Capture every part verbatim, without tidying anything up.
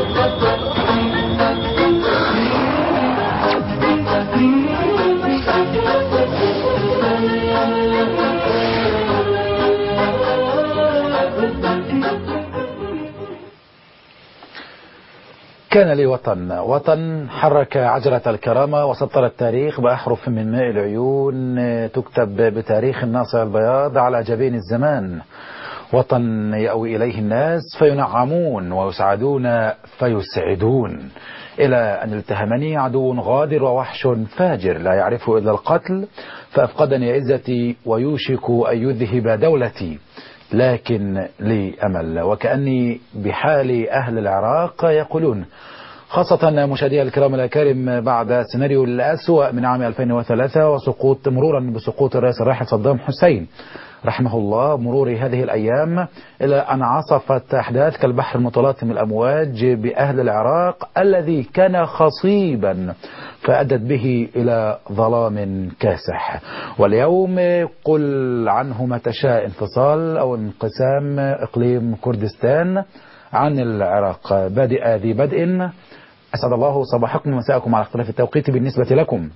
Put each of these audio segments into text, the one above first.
كان لي وطن وطن حرك عجلة الكرامة وسطر التاريخ بأحرف من ماء العيون تكتب بتاريخ الناصع البياض على جبين الزمان. وطن يأوي إليه الناس فينعمون ويسعدون فيسعدون، إلى أن التهمني عدو غادر ووحش فاجر لا يعرف إلا القتل فأفقدني عزتي ويوشك أن يذهب دولتي، لكن لي أمل. وكأني بحال أهل العراق يقولون، خاصة مشاهدي الكرام الأكارم، بعد سيناريو الأسوأ من عام ألفين وثلاثة وسقوط مرورا بسقوط الرئيس الراحل صدام حسين رحمه الله، مرور هذه الأيام إلى أن عصفت أحداث كالبحر المتلاطم الأمواج بأهل العراق الذي كان خصيبا فأدت به إلى ظلام كاسح. واليوم قل عنه ما تشاء، انفصال أو انقسام إقليم كردستان عن العراق بادئ ذي بدء. أسعد الله صباحكم ومساءكم على اختلاف التوقيت بالنسبة لكم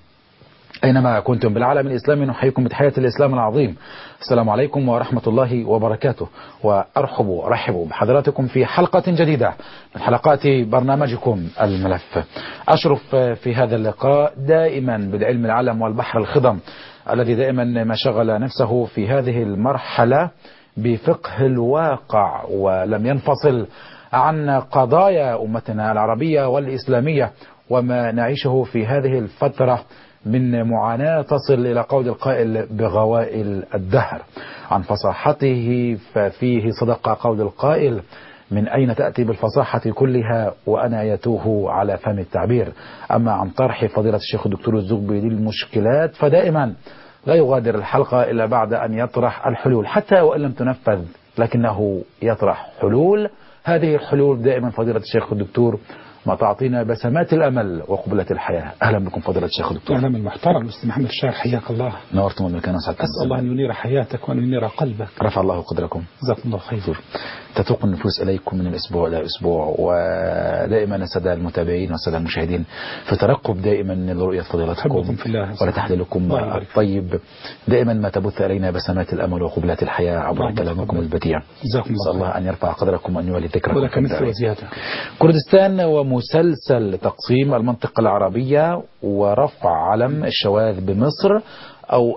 أينما كنتم بالعالم الإسلامي. نحييكم بتحية الإسلام العظيم، السلام عليكم ورحمة الله وبركاته، وأرحب ورحب بحضراتكم في حلقة جديدة من حلقات برنامجكم الملف. أشرف في هذا اللقاء دائما بالعلم العلم والبحر الخضم الذي دائما ما شغل نفسه في هذه المرحلة بفقه الواقع ولم ينفصل عن قضايا أمتنا العربية والإسلامية وما نعيشه في هذه الفترة من معاناة تصل إلى قول القائل بغوائل الدهر. عن فصاحته ففيه صدق قول القائل، من أين تأتي بالفصاحة كلها وأنا يتوه على فم التعبير. أما عن طرح فضيلة الشيخ الدكتور الزغبي للمشكلات فدائما لا يغادر الحلقة إلا بعد أن يطرح الحلول، حتى وإن لم تنفذ لكنه يطرح حلول. هذه الحلول دائما فضيلة الشيخ الدكتور ما تعطينا بسمات الأمل وقبلة الحياة. أهلا بكم فضيلة الشيخ الدكتور. أهلا المحترم أستاذ محمد الشاعر، حياك الله. نورتم المكان وسعدتم. أسأل الله أن ينير حياتك وأن ينير قلبك. رفع الله قدركم. جزاكم الله خير. تتوق النفوس إليكم من الأسبوع إلى أسبوع، ودائما السادة المتابعين والسادة المشاهدين في ترقب دائما لرؤية فضيلتكم ولا تحللكم الطيب، دائما ما تبث إلينا بسمات الأمل وقبلات الحياة عبر كلامكم البديع. جزاكم الله, الله أن يرفع قدركم وأن يولي ذكركم. ولك مثل وزيادة. كردستان ومسلسل تقسيم المنطقة العربية ورفع علم الشواذ بمصر، أو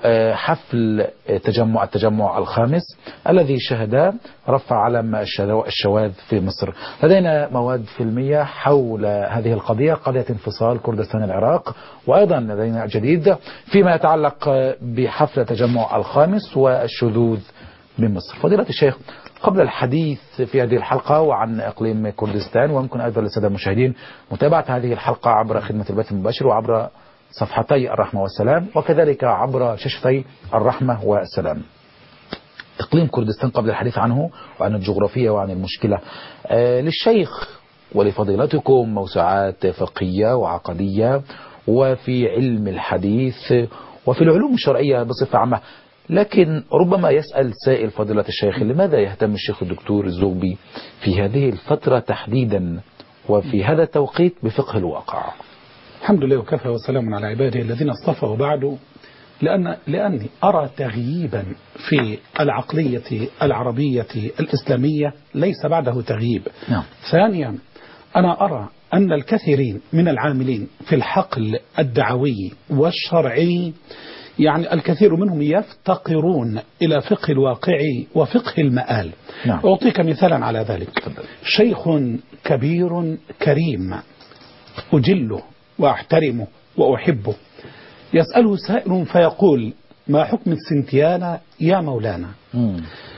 حفل تجمع التجمع الخامس الذي شهد رفع علم الشواذ في مصر. لدينا مواد فيلمية حول هذه القضية، قضية انفصال كردستان العراق، وأيضا لدينا جديد فيما يتعلق بحفل التجمع الخامس والشذوذ بمصر. فضيلة الشيخ، قبل الحديث في هذه الحلقة وعن إقليم كردستان، ويمكن أيضا للسادة المشاهدين متابعة هذه الحلقة عبر خدمة البث المباشر وعبر صفحتي الرحمة والسلام وكذلك عبر شاشتي الرحمة والسلام. إقليم كردستان قبل الحديث عنه وعن الجغرافية وعن المشكلة، آه للشيخ ولفضيلتكم موسوعات فقهية وعقدية وفي علم الحديث وفي العلوم الشرعية بصفة عامة، لكن ربما يسأل سائل فضيلة الشيخ، لماذا يهتم الشيخ الدكتور الزغبي في هذه الفترة تحديدا وفي هذا التوقيت بفقه الواقع؟ الحمد لله وكفى وسلام على عباده الذين اصطفى. وبعد، لأن لأني أرى تغييبا في العقلية العربية الإسلامية ليس بعده تغييب. نعم. ثانيا، أنا أرى أن الكثيرين من العاملين في الحقل الدعوي والشرعي، يعني الكثير منهم يفتقرون إلى فقه الواقع وفقه المآل. نعم. أعطيك مثالا على ذلك. شيخ كبير كريم أجله وأحترمه وأحبه، يسأله سائل فيقول: ما حكم السنتيانة يا مولانا؟ مم.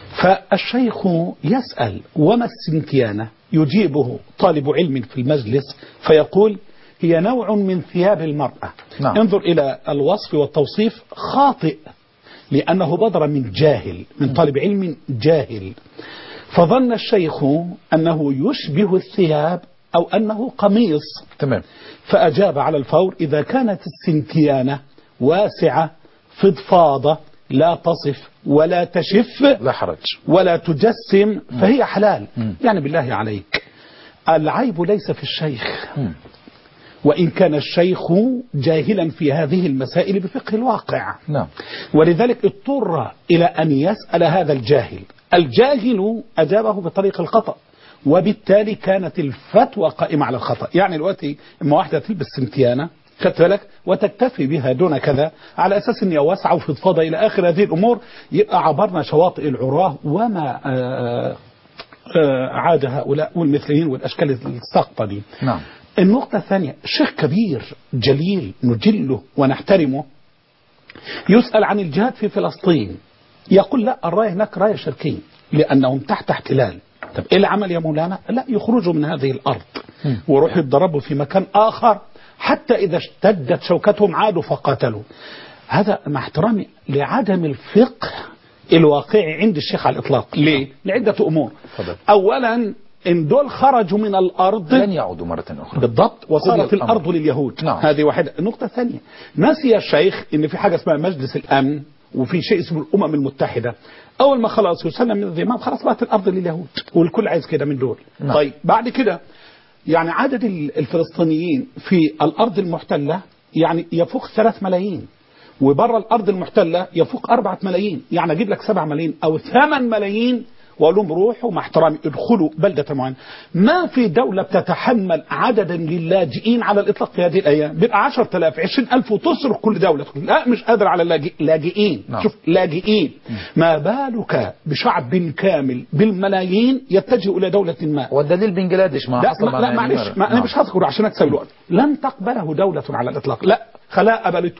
فالشيخ يسأل: وما السنتيانة؟ يجيبه طالب علم في المجلس فيقول: هي نوع من ثياب المرأة. نعم. انظر إلى الوصف والتوصيف خاطئ، لأنه بدر من جاهل، من طالب علم جاهل، فظن الشيخ أنه يشبه الثياب أو أنه قميص. تمام. فأجاب على الفور: إذا كانت السنتيانة واسعة فضفاضة لا تصف ولا تشف لا حرج ولا تجسم فهي حلال. م. يعني بالله عليك، العيب ليس في الشيخ، مم. وإن كان الشيخ جاهلا في هذه المسائل بفقه الواقع. نعم. ولذلك اضطر إلى أن يسأل هذا الجاهل. الجاهل أجابه بطريق الخطأ، وبالتالي كانت الفتوى قائمة على الخطأ. يعني دلوقتي اما واحدة تلبس سمتيانة خدت بالك وتكتفي بها دون كذا على أساس أن واسعة وفضفاضة إلى آخر هذه الأمور، يبقى عبرنا شواطئ العراه وما آآ آآ عاد هؤلاء والمثليين والأشكال الساقطة دي. نعم. النقطة الثانية، شيخ كبير جليل نجله ونحترمه يسأل عن الجهاد في فلسطين، يقول لا، الراية هناك راية شركية لأنهم تحت احتلال. طب إيه العمل يا مولانا؟ لا، يخرجوا من هذه الأرض ويروحوا يتدربوا في مكان آخر حتى إذا اشتدت شوكتهم عادوا فقاتلوا. هذا مع احترامي لعدم الفقه الواقعي عند الشيخ على الإطلاق. ليه؟ لعدة أمور. فضل. أولا إن دول خرجوا من الأرض لن يعودوا مرة أخرى. بالضبط، وصارت الأرض لليهود. نعم. هذه واحدة. النقطة الثانية، نسي الشيخ إن في حاجة اسمها مجلس الأمن وفي شيء اسمه الأمم المتحدة. أول ما خلاص يسلم من الذمام خلاص بقت الأرض لليهود والكل عايز كده من دول. نعم. طيب بعد كده يعني عدد الفلسطينيين في الأرض المحتلة يعني يفوق ثلاث ملايين، وبره الأرض المحتلة يفوق أربعة ملايين. يعني أجيب لك سبع ملايين أو ثمان ملايين وأقول لهم روحوا مع احترامي ادخلوا بلدة معينة. ما في دولة بتتحمل عددا للاجئين على الإطلاق في هذه الأيام، بيبقى عشرة آلاف عشرين ألف وتصرخ كل دولة. لا مش قادر على اللاجئين. نعم. شوف لاجئين، ما بالك بشعب كامل بالملايين يتجه إلى دولة ما. والدليل بنجلاديش ما لا حصل. ما لا معلش ما أنا مش هذكر عشان أكسب الوقت. لن تقبله دولة على الإطلاق، لا خلاء قبلته.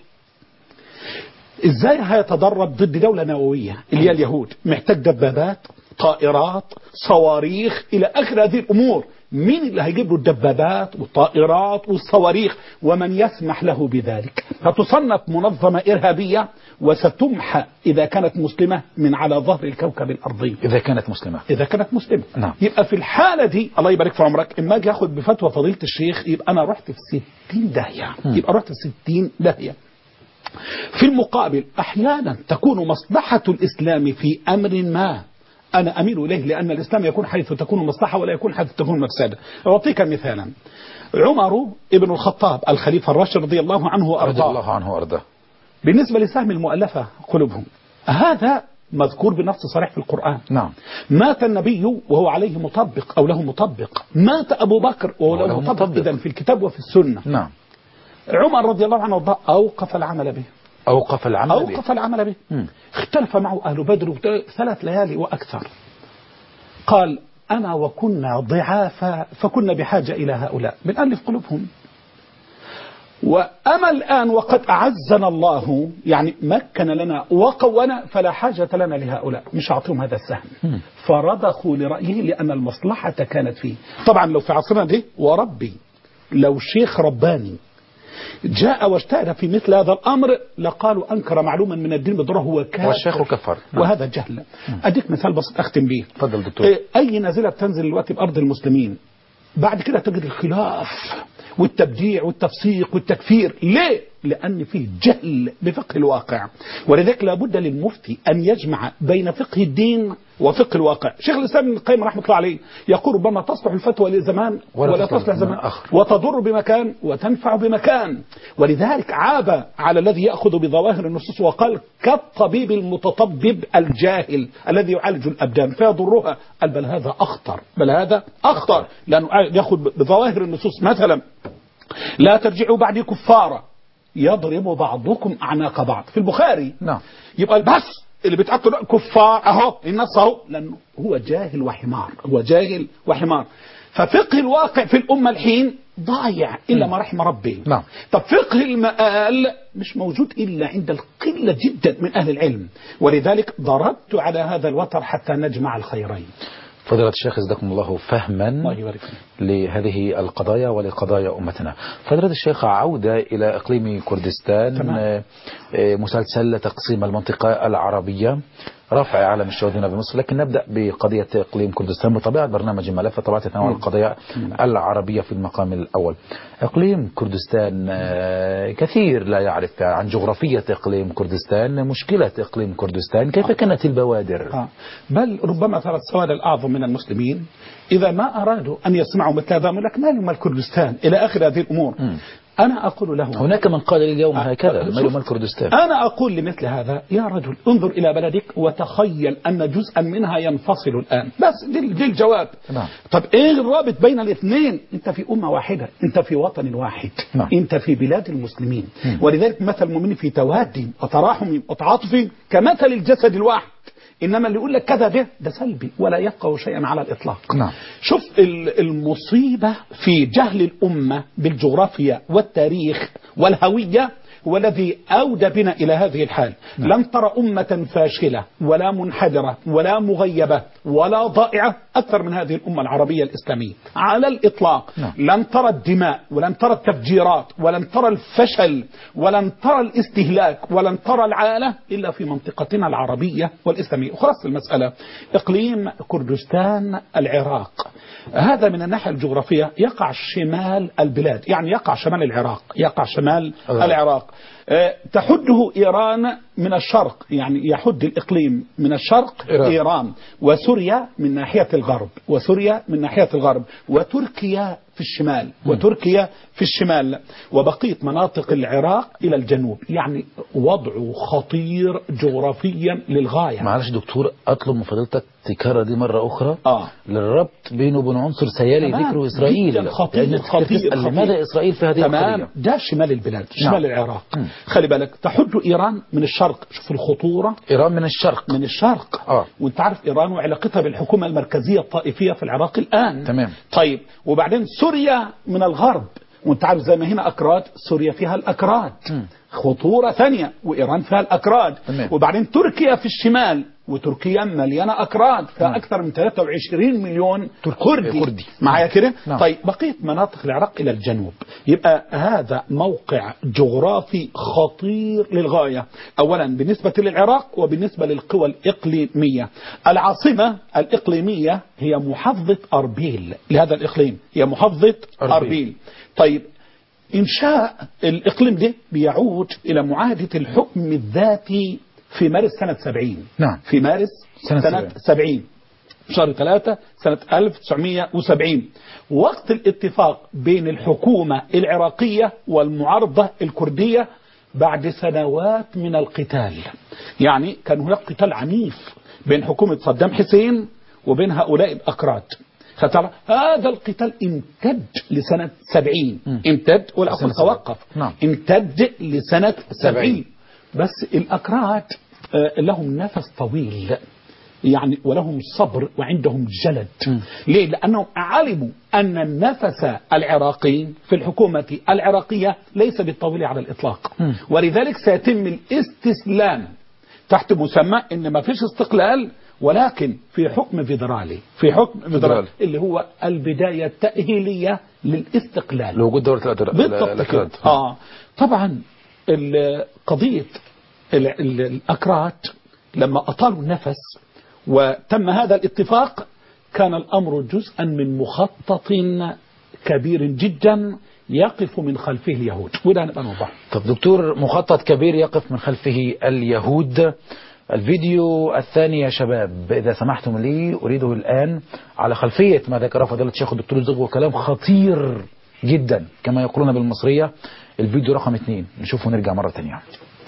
ازاي هيتدرب ضد دولة نووية اللي هي اليهود؟ محتاج دبابات، طائرات، صواريخ إلى آخر هذه الأمور. مين اللي هيجيب له الدبابات والطائرات والصواريخ؟ ومن يسمح له بذلك؟ فتصنف منظمة إرهابية وستمحى إذا كانت مسلمة من على ظهر الكوكب الأرضي. إذا كانت مسلمة. إذا كانت مسلمة. نعم. يبقى في الحالة دي الله يبارك في عمرك، إما أجي أخذ بفتوى فضيلة الشيخ يبقى أنا رحت في ستين داهية. يبقى رحت في ستين داهية. في المقابل أحيانا تكون مصلحة الإسلام في أمر ما أنا أميل إليه، لأن الإسلام يكون حيث تكون مصلحة ولا يكون حيث تكون مفسدة. أعطيك مثالا، عمر ابن الخطاب الخليفة الراشد رضي الله عنه وأرضاه، رضي الله عنه وأرضاه، بالنسبة لسهم المؤلفة قلوبهم هذا مذكور بنص صريح في القرآن. نعم. مات النبي وهو عليه مطبق أو له مطبق، مات أبو بكر وهو له مطبق, مطبق. إذن في الكتاب وفي السنة. نعم. عمر رضي الله عنه وأرضاه أوقف العمل به. أوقف العمل أوقف به. أوقف العمل به. مم. اختلف معه أهل بدر ثلاث ليالي وأكثر. قال أنا وكنا ضعافا فكنا بحاجة إلى هؤلاء بنألف قلوبهم، وأما الآن وقد أعزنا الله يعني مكن لنا وقونا فلا حاجة لنا لهؤلاء، مش أعطيهم هذا السهم. فرضخوا لرأيه لأن المصلحة كانت فيه. طبعا لو في عصرنا دي وربي لو شيخ رباني جاء واجتهد في مثل هذا الأمر لقالوا أنكر معلوما من الدين بضره هو كافر والشيخ كفر. وهذا جهل. أديك مثال بسيط أختم به. تفضل دكتور. أي نازلة تنزل الوقت بأرض المسلمين بعد كده تجد الخلاف والتبديع والتفسيق والتكفير. ليه؟ لأن فيه جهل بفقه الواقع، ولذلك لابد للمفتي أن يجمع بين فقه الدين وفقه الواقع. شيخ الإسلام ابن القيم رحمه الله عليه يقول ربما تصلح الفتوى لزمان ولا, ولا تصلح زمان آخر، وتضر بمكان وتنفع بمكان. ولذلك عاب على الذي يأخذ بظواهر النصوص وقال كالطبيب المتطبب الجاهل الذي يعالج الأبدان فيضرها. قال بل هذا أخطر، بل هذا أخطر، لأنه يأخذ بظواهر النصوص مثلا لا ترجعوا بعدي كفارا يضرب بعضكم أعناق بعض في البخاري. نعم. يبقى بس اللي بيتعطل كفار اهو النص اهو، لانه هو جاهل وحمار، هو جاهل وحمار. ففقه الواقع في الامه الحين ضايع الا ما رحم ربي. نعم. طب فقه المآل مش موجود الا عند القله جدا من اهل العلم، ولذلك ضربت على هذا الوتر حتى نجمع الخيرين. فضيلة الشيخ جزاكم الله فهما الله يبارك فيك لهذه القضايا ولقضايا أمتنا. فضيلة الشيخ عودة إلى إقليم كردستان. تمام. مسلسل تقسيم المنطقة العربية رفع علم الشهود هنا بمصر. لكن نبدأ بقضية إقليم كردستان بطبيعة برنامج ملف طبعا تتناول القضايا العربية في المقام الأول. إقليم كردستان كثير لا يعرف عن جغرافية إقليم كردستان، مشكلة إقليم كردستان، كيف كانت البوادر؟ بل ربما ترى السواد الأعظم من المسلمين إذا ما أرادوا أن يسمعوا مثل هذا لك ما يمال كردستان إلى آخر هذه الأمور. م. أنا أقول له هناك من قال اليوم هكذا ما يمال كردستان. أنا أقول لمثل هذا يا رجل انظر إلى بلدك وتخيل أن جزءا منها ينفصل الآن، بس دي الجواب. نعم. طب إيه الرابط بين الاثنين؟ أنت في أمة واحدة، أنت في وطن واحد. نعم. أنت في بلاد المسلمين. م. ولذلك مثل المؤمن في تواد وتراحم وتعاطف كمثل الجسد الواحد. إنما اللي يقول لك كذا ده ده سلبي ولا يفقه شيئا على الإطلاق. نعم. شوف المصيبة في جهل الأمة بالجغرافيا والتاريخ والهوية هو الذي أودى بنا إلى هذه الحال. نعم. لن ترى أمة فاشلة ولا منحدرة ولا مغيبة ولا ضائعة أكثر من هذه الأمة العربية الإسلامية على الإطلاق. نعم. لن ترى الدماء ولن ترى التفجيرات ولن ترى الفشل ولن ترى الاستهلاك ولن ترى العالة إلا في منطقتنا العربية والإسلامية. وخلاص المسألة إقليم كردستان العراق هذا من الناحية الجغرافية يقع شمال البلاد، يعني يقع شمال العراق، يقع شمال أه. العراق. أه تحده إيران من الشرق، يعني يحد الإقليم من الشرق إيران, إيران وسوريا من ناحية الغرب، وسوريا من ناحية الغرب، وتركيا في الشمال، م. وتركيا في الشمال، وبقية مناطق العراق إلى الجنوب. يعني وضعه خطير جغرافيا للغاية. معلش دكتور أطلب من فضيلتك تكرر دي مرة أخرى آه. للربط بينه وبين عنصر سيالي ذكره إسرائيل. خطير يعني خطير, خطير. لماذا إسرائيل في هذه القضية؟ ده شمال البلاد، شمال نعم. العراق. م. خلي بالك تحد إيران من الشرق، شوف الخطورة. إيران من الشرق من الشرق آه. وانت عارف إيران وعلاقتها بالحكومة المركزية الطائفية في العراق الآن. تمام. طيب وبعدين سوريا من الغرب، وانت عارف زي ما هنا أكراد سوريا فيها الأكراد، م. خطورة ثانية، وإيران فيها الأكراد. تمام. وبعدين تركيا في الشمال، وتركيا مليانة أكراد فيها أكثر من ثلاثة وعشرين مليون كردي, كردي. معايا كده؟ نعم. طيب بقية مناطق العراق إلى الجنوب. يبقى هذا موقع جغرافي خطير للغاية، أولا بالنسبة للعراق وبالنسبة للقوى الإقليمية. العاصمة الإقليمية هي محافظة أربيل لهذا الإقليم، هي محافظة أربيل, أربيل. طيب إنشاء الإقليم ده بيعود إلى معاهدة الحكم الذاتي في مارس سنة سبعين. نعم. في مارس سنة, سنة سبعين شهر ثلاثة سنة ألف وتسعمائة وسبعين، وقت الاتفاق بين الحكومة العراقية والمعارضة الكردية بعد سنوات من القتال. يعني كان هناك قتال عنيف بين حكومة صدام حسين وبين هؤلاء الأكراد. هذا القتال امتد لسنة سبعين، امتد ولا أقول توقف، نعم. امتد لسنة سبعين. بس الأكراد لهم نفس طويل يعني ولهم صبر وعندهم جلد. م. ليه؟ لأنهم علموا أن النفس العراقي في الحكومة العراقية ليس بالطويل على الإطلاق. م. ولذلك سيتم الاستسلام تحت مسمى إن ما فيش استقلال، ولكن في حكم فيدرالي، في حكم فيدرالي اللي هو البداية التأهيلية للاستقلال لوجود دولة الأكراد. آه طبعا قضية الأكراد لما أطالوا النفس وتم هذا الاتفاق كان الأمر جزءا من مخطط كبير جدا يقف من خلفه اليهود، وده نبقى نوضح. طب دكتور، مخطط كبير يقف من خلفه اليهود. الفيديو الثاني يا شباب إذا سمحتم لي أريده الآن على خلفية ما ذكره فضيلة الشيخ الدكتور زغو، كلام خطير جدا كما يقولون بالمصرية. الفيديو رقم اثنين نشوفه ونرجع مرة ثانية.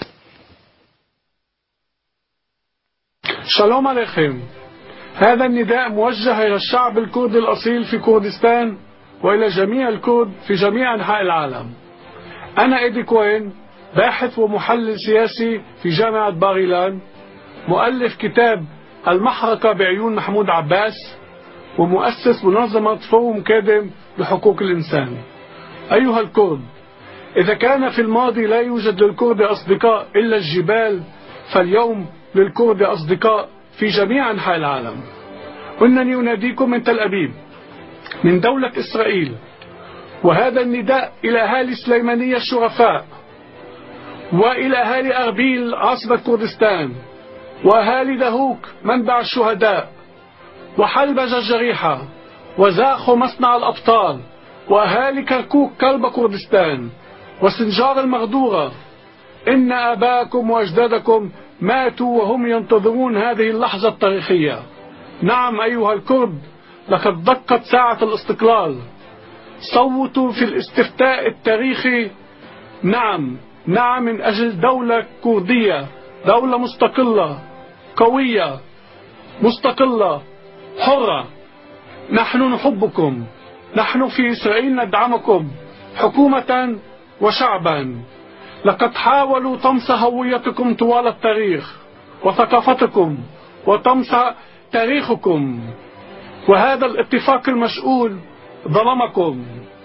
شالوم عليكم. هذا النداء موجه إلى الشعب الكردي الأصيل في كردستان وإلى جميع الكرد في جميع أنحاء العالم. أنا إيدي كوين، باحث ومحلل سياسي في جامعة باغيلان، مؤلف كتاب المحرقة بعيون محمود عباس، ومؤسس منظمة فورم كادم لحقوق الإنسان. أيها الكرد، إذا كان في الماضي لا يوجد للكرد أصدقاء إلا الجبال، فاليوم للكرد أصدقاء في جميع أنحاء العالم. وإنني أناديكم من تل أبيب من دولة إسرائيل، وهذا النداء إلى أهالي سليمانية الشرفاء وإلى أهالي أربيل عاصمة كردستان وأهالي دهوك منبع الشهداء، وحلبج الجريحة، وزاخو مصنع الأبطال، وأهالي كركوك كلب كردستان، وسنجار المغدورة، إن آباءكم وأجدادكم ماتوا وهم ينتظرون هذه اللحظة التاريخية. نعم أيها الكرد، لقد دقت ساعة الاستقلال. صوتوا في الاستفتاء التاريخي نعم، نعم، من أجل دولة كردية، دولة مستقلة قوية مستقلة حرة. نحن نحبكم، نحن في إسرائيل ندعمكم حكومة وشعبا. لقد حاولوا طمس هويتكم طوال التاريخ وثقافتكم وطمس تاريخكم، وهذا الاتفاق المشؤول ظلمكم.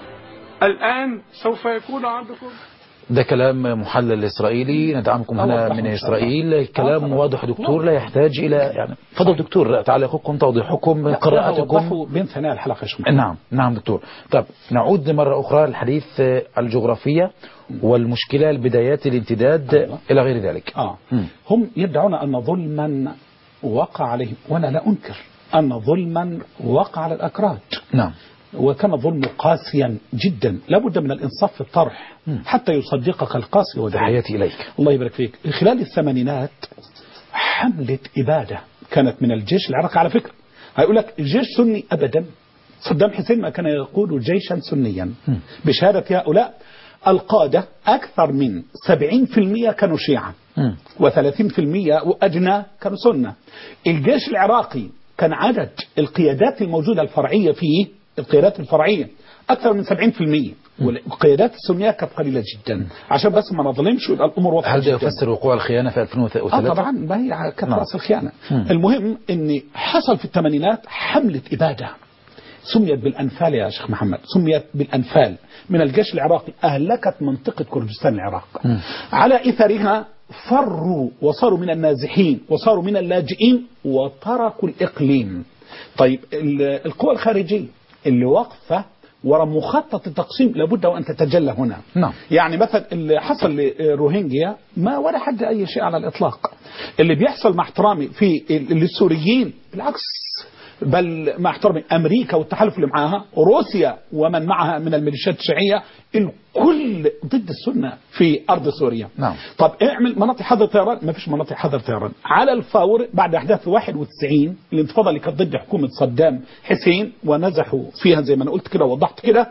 الآن سوف يكون عندكم. ده كلام محلل إسرائيلي، ندعمكم هنا من إسرائيل. كلام واضح دكتور، لا يحتاج إلى يعني فضل دكتور تعليقكم، توضيحكم، قراءتكم بين ثنايا الحلقة. نعم نعم دكتور. طب نعود مرة أخرى للحديث الجغرافية والمشكلة، البدايات، الامتداد أيوة. إلى غير ذلك. آه. هم يدعون أن ظلما وقع عليهم، وأنا لا أنكر أن ظلما وقع على الأكراد. نعم. وكان ظلم قاسيا جدا، لابد من الإنصاف في الطرح حتى يصدقك القاسي. وتحياتي إليك. الله يبارك فيك. خلال الثمانينات حملة إبادة كانت من الجيش العراقي. على فكرة هيقول لك الجيش سني أبدا، صدام حسين ما كان يقود جيشا سنيا. بشهادة هؤلاء القادة أكثر من سبعين بالمئة كانوا شيعا وثلاثين بالمئة وأدنى كانوا سنة. الجيش العراقي كان عدد القيادات الموجودة الفرعية فيه، القيادات الفرعية أكثر من سبعين بالمئة، والقيادات السنية كانت قليلة جدا. عشان بس ما نظلمش ويبقى الأمور واضحة. هل ده يفسر وقوع الخيانة في ألفين وثلاثة؟ آه طبعا، ما هي كانت رأس الخيانة. مم. المهم أن حصل في الثمانينات حملة إبادة سميت بالأنفال يا شيخ محمد، سميت بالأنفال من الجيش العراقي، أهلكت منطقة كردستان العراق. م. على إثرها فروا وصاروا من النازحين وصاروا من اللاجئين وتركوا الإقليم. طيب القوى الخارجية اللي واقفة وراء مخطط التقسيم لابد وأن تتجلى هنا. نعم. يعني مثلا اللي حصل لروهينجيا ما ولا حد أي شيء على الإطلاق. اللي بيحصل مع احترامي في السوريين بالعكس، بل مع احترامي أمريكا والتحالف اللي معاها، روسيا ومن معها من الميليشيات الشيعية، الكل ضد السنة في أرض سوريا. نعم. طب اعمل مناطق حظر طيران، ما فيش مناطق حظر طيران. على الفور بعد أحداث واحد وتسعين الانتفاضة اللي كانت ضد حكومة صدام حسين ونزحوا فيها زي ما أنا قلت كده ووضحت كده،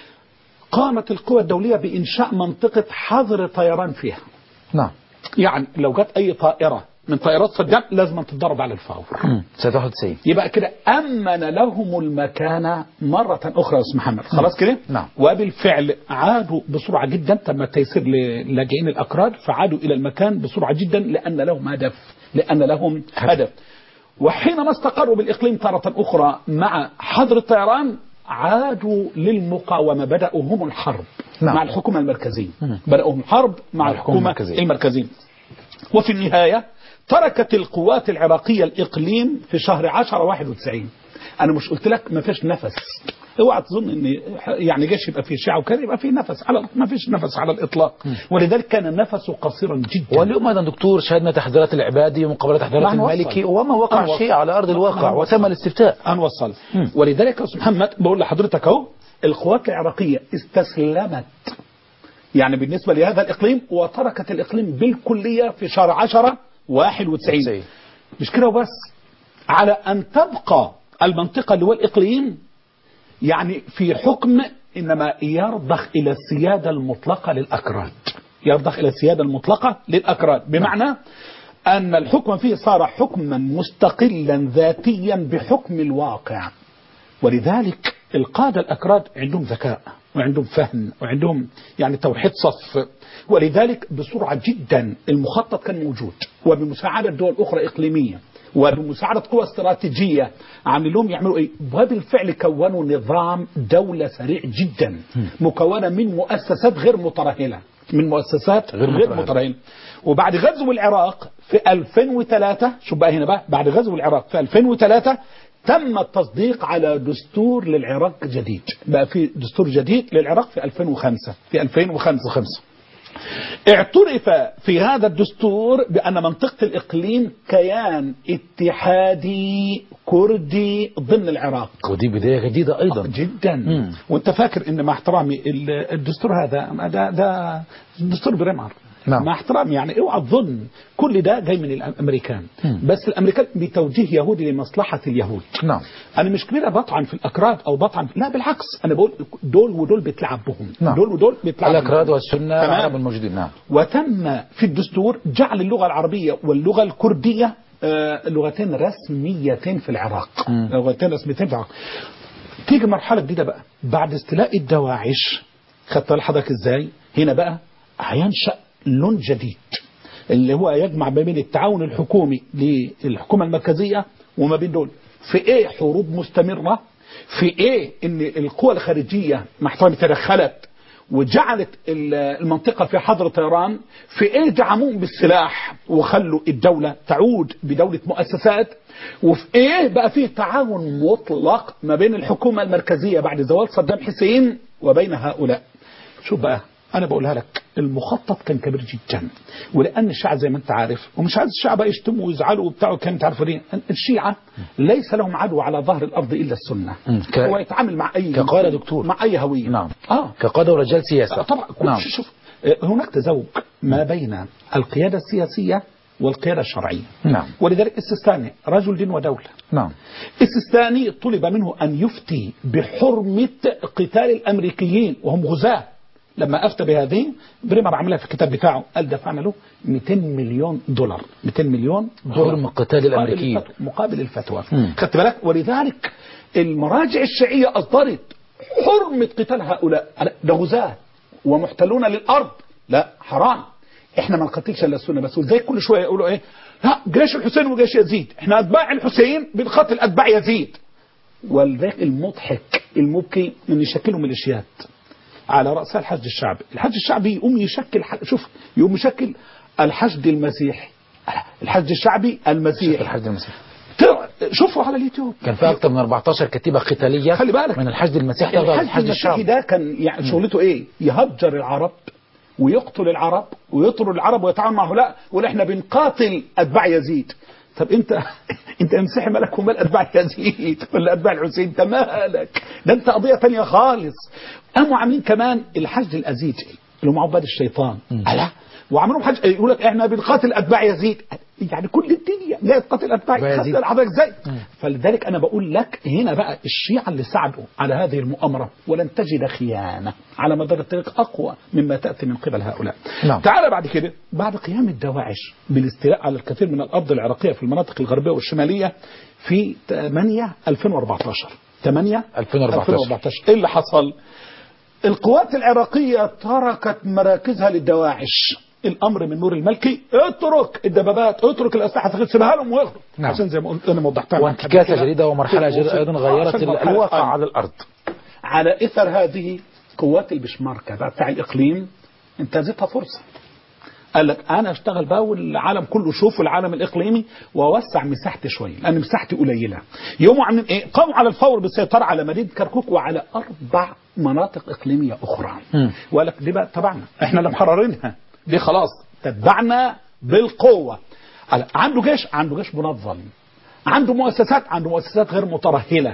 قامت القوى الدولية بإنشاء منطقة حظر طيران فيها. نعم. يعني لو جت أي طائرة من طائرات صدام لازم تتضرب على الفور. سنة واحد وتسعين. يبقى كده أمن لهم المكان مرة أخرى يا أستاذ محمد. خلاص كده؟ نعم. وبالفعل عادوا بسرعة جدا، تم التيسير للاجئين الأكراد فعادوا إلى المكان بسرعة جدا لأن لهم هدف، لأن لهم هدف. وحينما استقروا بالإقليم تارة أخرى مع حظر الطيران عادوا للمقاومة، بدأوا هم الحرب. نعم. مع الحكومة المركزية. بدأوا الحرب مع, مع الحكومة المركزية. المركزية. وفي النهاية تركت القوات العراقية الإقليم في شهر عشرة واحد وتسعين. أنا مش قلت لك ما فيش نفس؟ اوعى تظن ان يعني جيش يبقى فيه شيعة وكذا يبقى فيه نفس، على ما فيش نفس على الإطلاق. م. ولذلك كان النفس قصيرا جدا. واليوم هذا دكتور شاهدنا تحذيرات العبادي ومقابلة تحذيرات المالكي وما وقع شيء على أرض الواقع وتم الاستفتاء. هنوصل. ولذلك يا أستاذ محمد بقول لحضرتك اهو القوات العراقية استسلمت يعني بالنسبة لهذا الإقليم وتركت الإقليم بالكلية في شهر عشرة واحد وتسعين. مش كده وبس، على أن تبقى المنطقة اللي هو الإقليم يعني في حكم إنما يرضخ إلى السيادة المطلقة للأكراد، يرضخ إلى السيادة المطلقة للأكراد، بمعنى أن الحكم فيه صار حكما مستقلا ذاتيا بحكم الواقع. ولذلك القادة الأكراد عندهم ذكاء وعندهم فهم وعندهم يعني توحيد صف، ولذلك بسرعة جدا المخطط كان موجود، وبمساعدة دول أخرى إقليمية وبمساعدة قوى استراتيجية عاملين لهم يعملوا إيه، وبالفعل كونوا نظام دولة سريع جدا مكونة من مؤسسات غير مترهلة، من مؤسسات غير, غير مترهلة. وبعد غزو العراق في ألفين وثلاثة، شو بقى هنا بقى، بعد غزو العراق في ألفين وثلاثة تم التصديق على دستور للعراق جديد، بقى في دستور جديد للعراق في ألفين وخمسة في ألفين وخمسة. اعترف في هذا الدستور بأن منطقة الإقليم كيان اتحادي كردي ضمن العراق. ودي بداية جديدة أيضا جدا. مم. وانت فاكر ان مع احترامي الدستور هذا ده, ده دستور بريمر. نعم. مع احترامي يعني اوعى تظن كل ده جاي من الامريكان. مم. بس الامريكان بتوجيه يهودي لمصلحة اليهود. نعم. انا مش كبير بطعن في الاكراد او بطعن في... لا بالعكس انا بقول دول ودول بيتلعب بهم. نعم. دول ودول بيتلعب الاكراد والسنة العرب الموجودين. نعم. وتم في الدستور جعل اللغة العربية واللغة الكردية آه لغتين رسميتين في العراق. مم. لغتين رسميتين في العراق. تيجي مرحلة جديدة بقى بعد استيلاء الدواعش. خدت لحضرتك ازاي؟ هنا بقى هينشأ لون جديد اللي هو يجمع ما بين التعاون الحكومي للحكومة المركزية وما بين دول في ايه حروب مستمرة، في ايه ان القوى الخارجية محترمة تدخلت وجعلت المنطقة في حظر طيران، في ايه دعموهم بالسلاح وخلوا الدولة تعود بدولة مؤسسات، وفي ايه بقى فيه تعاون مطلق ما بين الحكومة المركزية بعد زوال صدام حسين وبين هؤلاء. شوف بقى انا بقولها لك المخطط كان كبير جدا، ولان الشيعة زي ما انت عارف ومش عايز الشعب يشتموا ويزعلوا وبتاعوا كان انت عارف ليه الشيعة ليس لهم عدو على ظهر الارض الا السنة. ك... هو يتعامل مع اي كقادة دكتور مع اي هوية. نعم. اه كقادة ورجال سياسة. طبعا. نعم. شوف هناك تزوج ما بين القيادة السياسية والقيادة الشرعية. نعم. ولذلك السيستاني رجل دين ودولة. نعم. السيستاني طلب منه أن يفتي بحرمة قتال الأمريكيين وهم غزاة. لما أفتى بهذه بريمر عملها في الكتاب بتاعه قال دفعنا له مئتين مليون دولار مئتين مليون دولار حرم قتال الأمريكيين مقابل الفتوى. خدت بالك؟ ولذلك المراجع الشيعية أصدرت حرمة قتال هؤلاء ده غزاة ومحتلون للأرض. لا حرام احنا ما نقتلش الا السنه بس. وزي كل شويه يقولوا ايه لا جيش الحسين وجيش يزيد، احنا اتباع الحسين بنقاتل اتباع يزيد. ولذلك المضحك المبكي ان يشكلوا ميليشيات على راسها الحشد الشعبي. الحشد الشعبي يقوم يشكل شوف يقوم يشكل الحشد المسيحي، الحشد الشعبي المسيحي. الحشد المسيحي شوفوا على اليوتيوب كان في اكثر من أربعتاشر كتيبه قتاليه. خلي بالك من الحشد المسيحي الى الحشد الشعبي. ده كان يعني شغلته ايه؟ يهجر العرب ويقتل العرب ويطرد العرب ويتعاون مع هؤلاء ويقول احنا بنقاتل اتباع يزيد. طب انت انت مسيحي مالك ومال اتباع يزيد ولا اتباع الحسين؟ انت مالك؟ ده انت قضيه ثانيه خالص. قاموا عاملين كمان الحشد الازيدي اللي هم عباد الشيطان. الا وعملوا حاجه يقول لك احنا بنقاتل اتباع يزيد. يعني كل الدنيا جايه تقاتل اتباع يزيد حضرتك ازاي؟ فلذلك انا بقول لك هنا بقى الشيعة اللي ساعدوا على هذه المؤامره ولن تجد خيانه على مدار التاريخ اقوى مما تاتي من قبل هؤلاء. نعم. تعال بعد كده بعد قيام الدواعش بالاستيلاء على الكثير من الارض العراقيه في المناطق الغربيه والشماليه في ثمانية ألفين وأربعتاشر ثمانية ألفين وأربعتاشر ايه اللي حصل؟ القوات العراقية تركت مراكزها للدواعش. الامر من نور الملكي اترك الدبابات اترك الاسلحه سيبها لهم واخدوا. نعم. عشان زي ما قلت انا وضحتها وانتكاسه جديده ومرحله جديده ايضا غيرت الواقع على الارض. على اثر هذه قوات البشمركه بتاع الاقليم انتهزتها فرصه. قال لك انا اشتغل بقى والعالم كله شوف العالم الاقليمي واوسع مساحتي شويه لان مساحتي قليله. يوموا عاملين ايه؟ قاموا على الفور بالسيطره على مدينه كركوك وعلى اربع مناطق اقليميه اخرى. وقال لك دي بقى تبعنا احنا اللي محررينها دي خلاص تتبعنا بالقوة. عنده جيش عنده جيش منظم، عنده مؤسسات عنده مؤسسات غير مترهلة.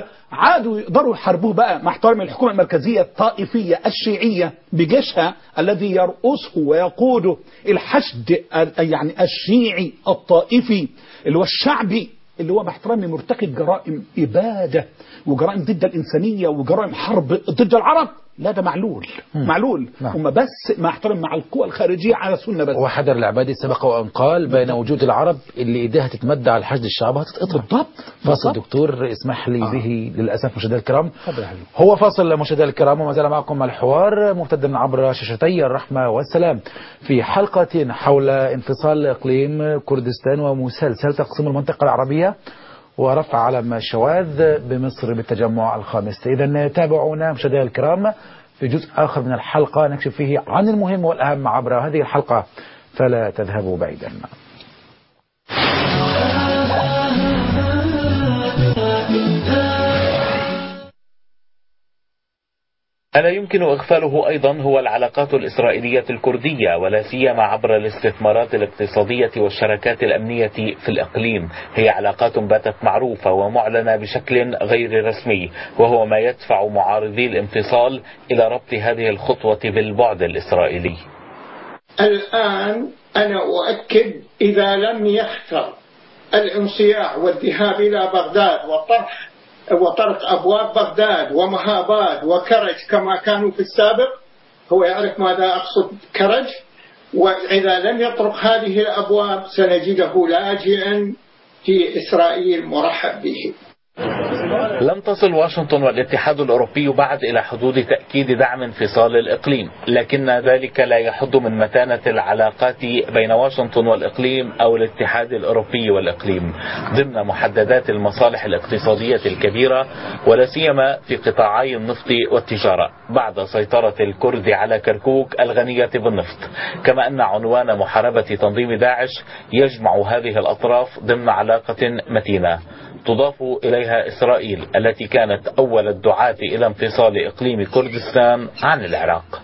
عادوا يقدروا يحاربوه بقى مع احترام الحكومة المركزية الطائفية الشيعية بجيشها الذي يرأسه ويقوده الحشد يعني الشيعي الطائفي اللي هو الشعبي اللي هو باحترامي مرتكب جرائم إبادة وجرائم ضد الإنسانية وجرائم حرب ضد العرب. لا ده معلول مم. معلول نعم. هم بس ما احترم مع القوى الخارجية على سنة بس. وحدر العبادي سبق وأن قال بين وجود العرب اللي إيديها تتمدى على الحشد الشعب هتتقطع. بالضبط. فاصل دكتور اسمح لي آه. به للأسف مشاهدينا الكرام. فضل. هو فاصل مشاهدينا الكرام وما زال معكم الحوار ممتدا عبر شاشتي الرحمة والسلام في حلقة حول انفصال إقليم كردستان ومسلسل تقسيم المنطقة العربية ورفع علم الشواذ بمصر بالتجمع الخامس. إذا تابعونا مشاهدينا الكرام في جزء آخر من الحلقة نكشف فيه عن المهم والأهم عبر هذه الحلقة فلا تذهبوا بعيدا. ألا يمكن إغفاله أيضا هو العلاقات الإسرائيلية الكردية، ولا سيما عبر الاستثمارات الاقتصادية والشراكات الأمنية في الإقليم. هي علاقات باتت معروفة ومعلنة بشكل غير رسمي، وهو ما يدفع معارضي الانفصال إلى ربط هذه الخطوة بالبعد الإسرائيلي. الآن أنا أؤكد إذا لم يحتر الانصياع والذهاب إلى بغداد وطرح وطرق أبواب بغداد ومهاباد وكرج كما كانوا في السابق، هو يعرف ماذا أقصد كرج، وإذا لم يطرق هذه الأبواب سنجده لاجئا في إسرائيل مرحب به. لم تصل واشنطن والاتحاد الأوروبي بعد إلى حدود تأكيد دعم انفصال الإقليم، لكن ذلك لا يحد من متانة العلاقات بين واشنطن والإقليم أو الاتحاد الأوروبي والإقليم ضمن محددات المصالح الاقتصادية الكبيرة، ولا سيما في قطاعي النفط والتجارة بعد سيطرة الكرد على كركوك الغنية بالنفط، كما أن عنوان محاربة تنظيم داعش يجمع هذه الأطراف ضمن علاقة متينة. تضاف إليها إسرائيل التي كانت أول الدعاة إلى انفصال إقليم كردستان عن العراق.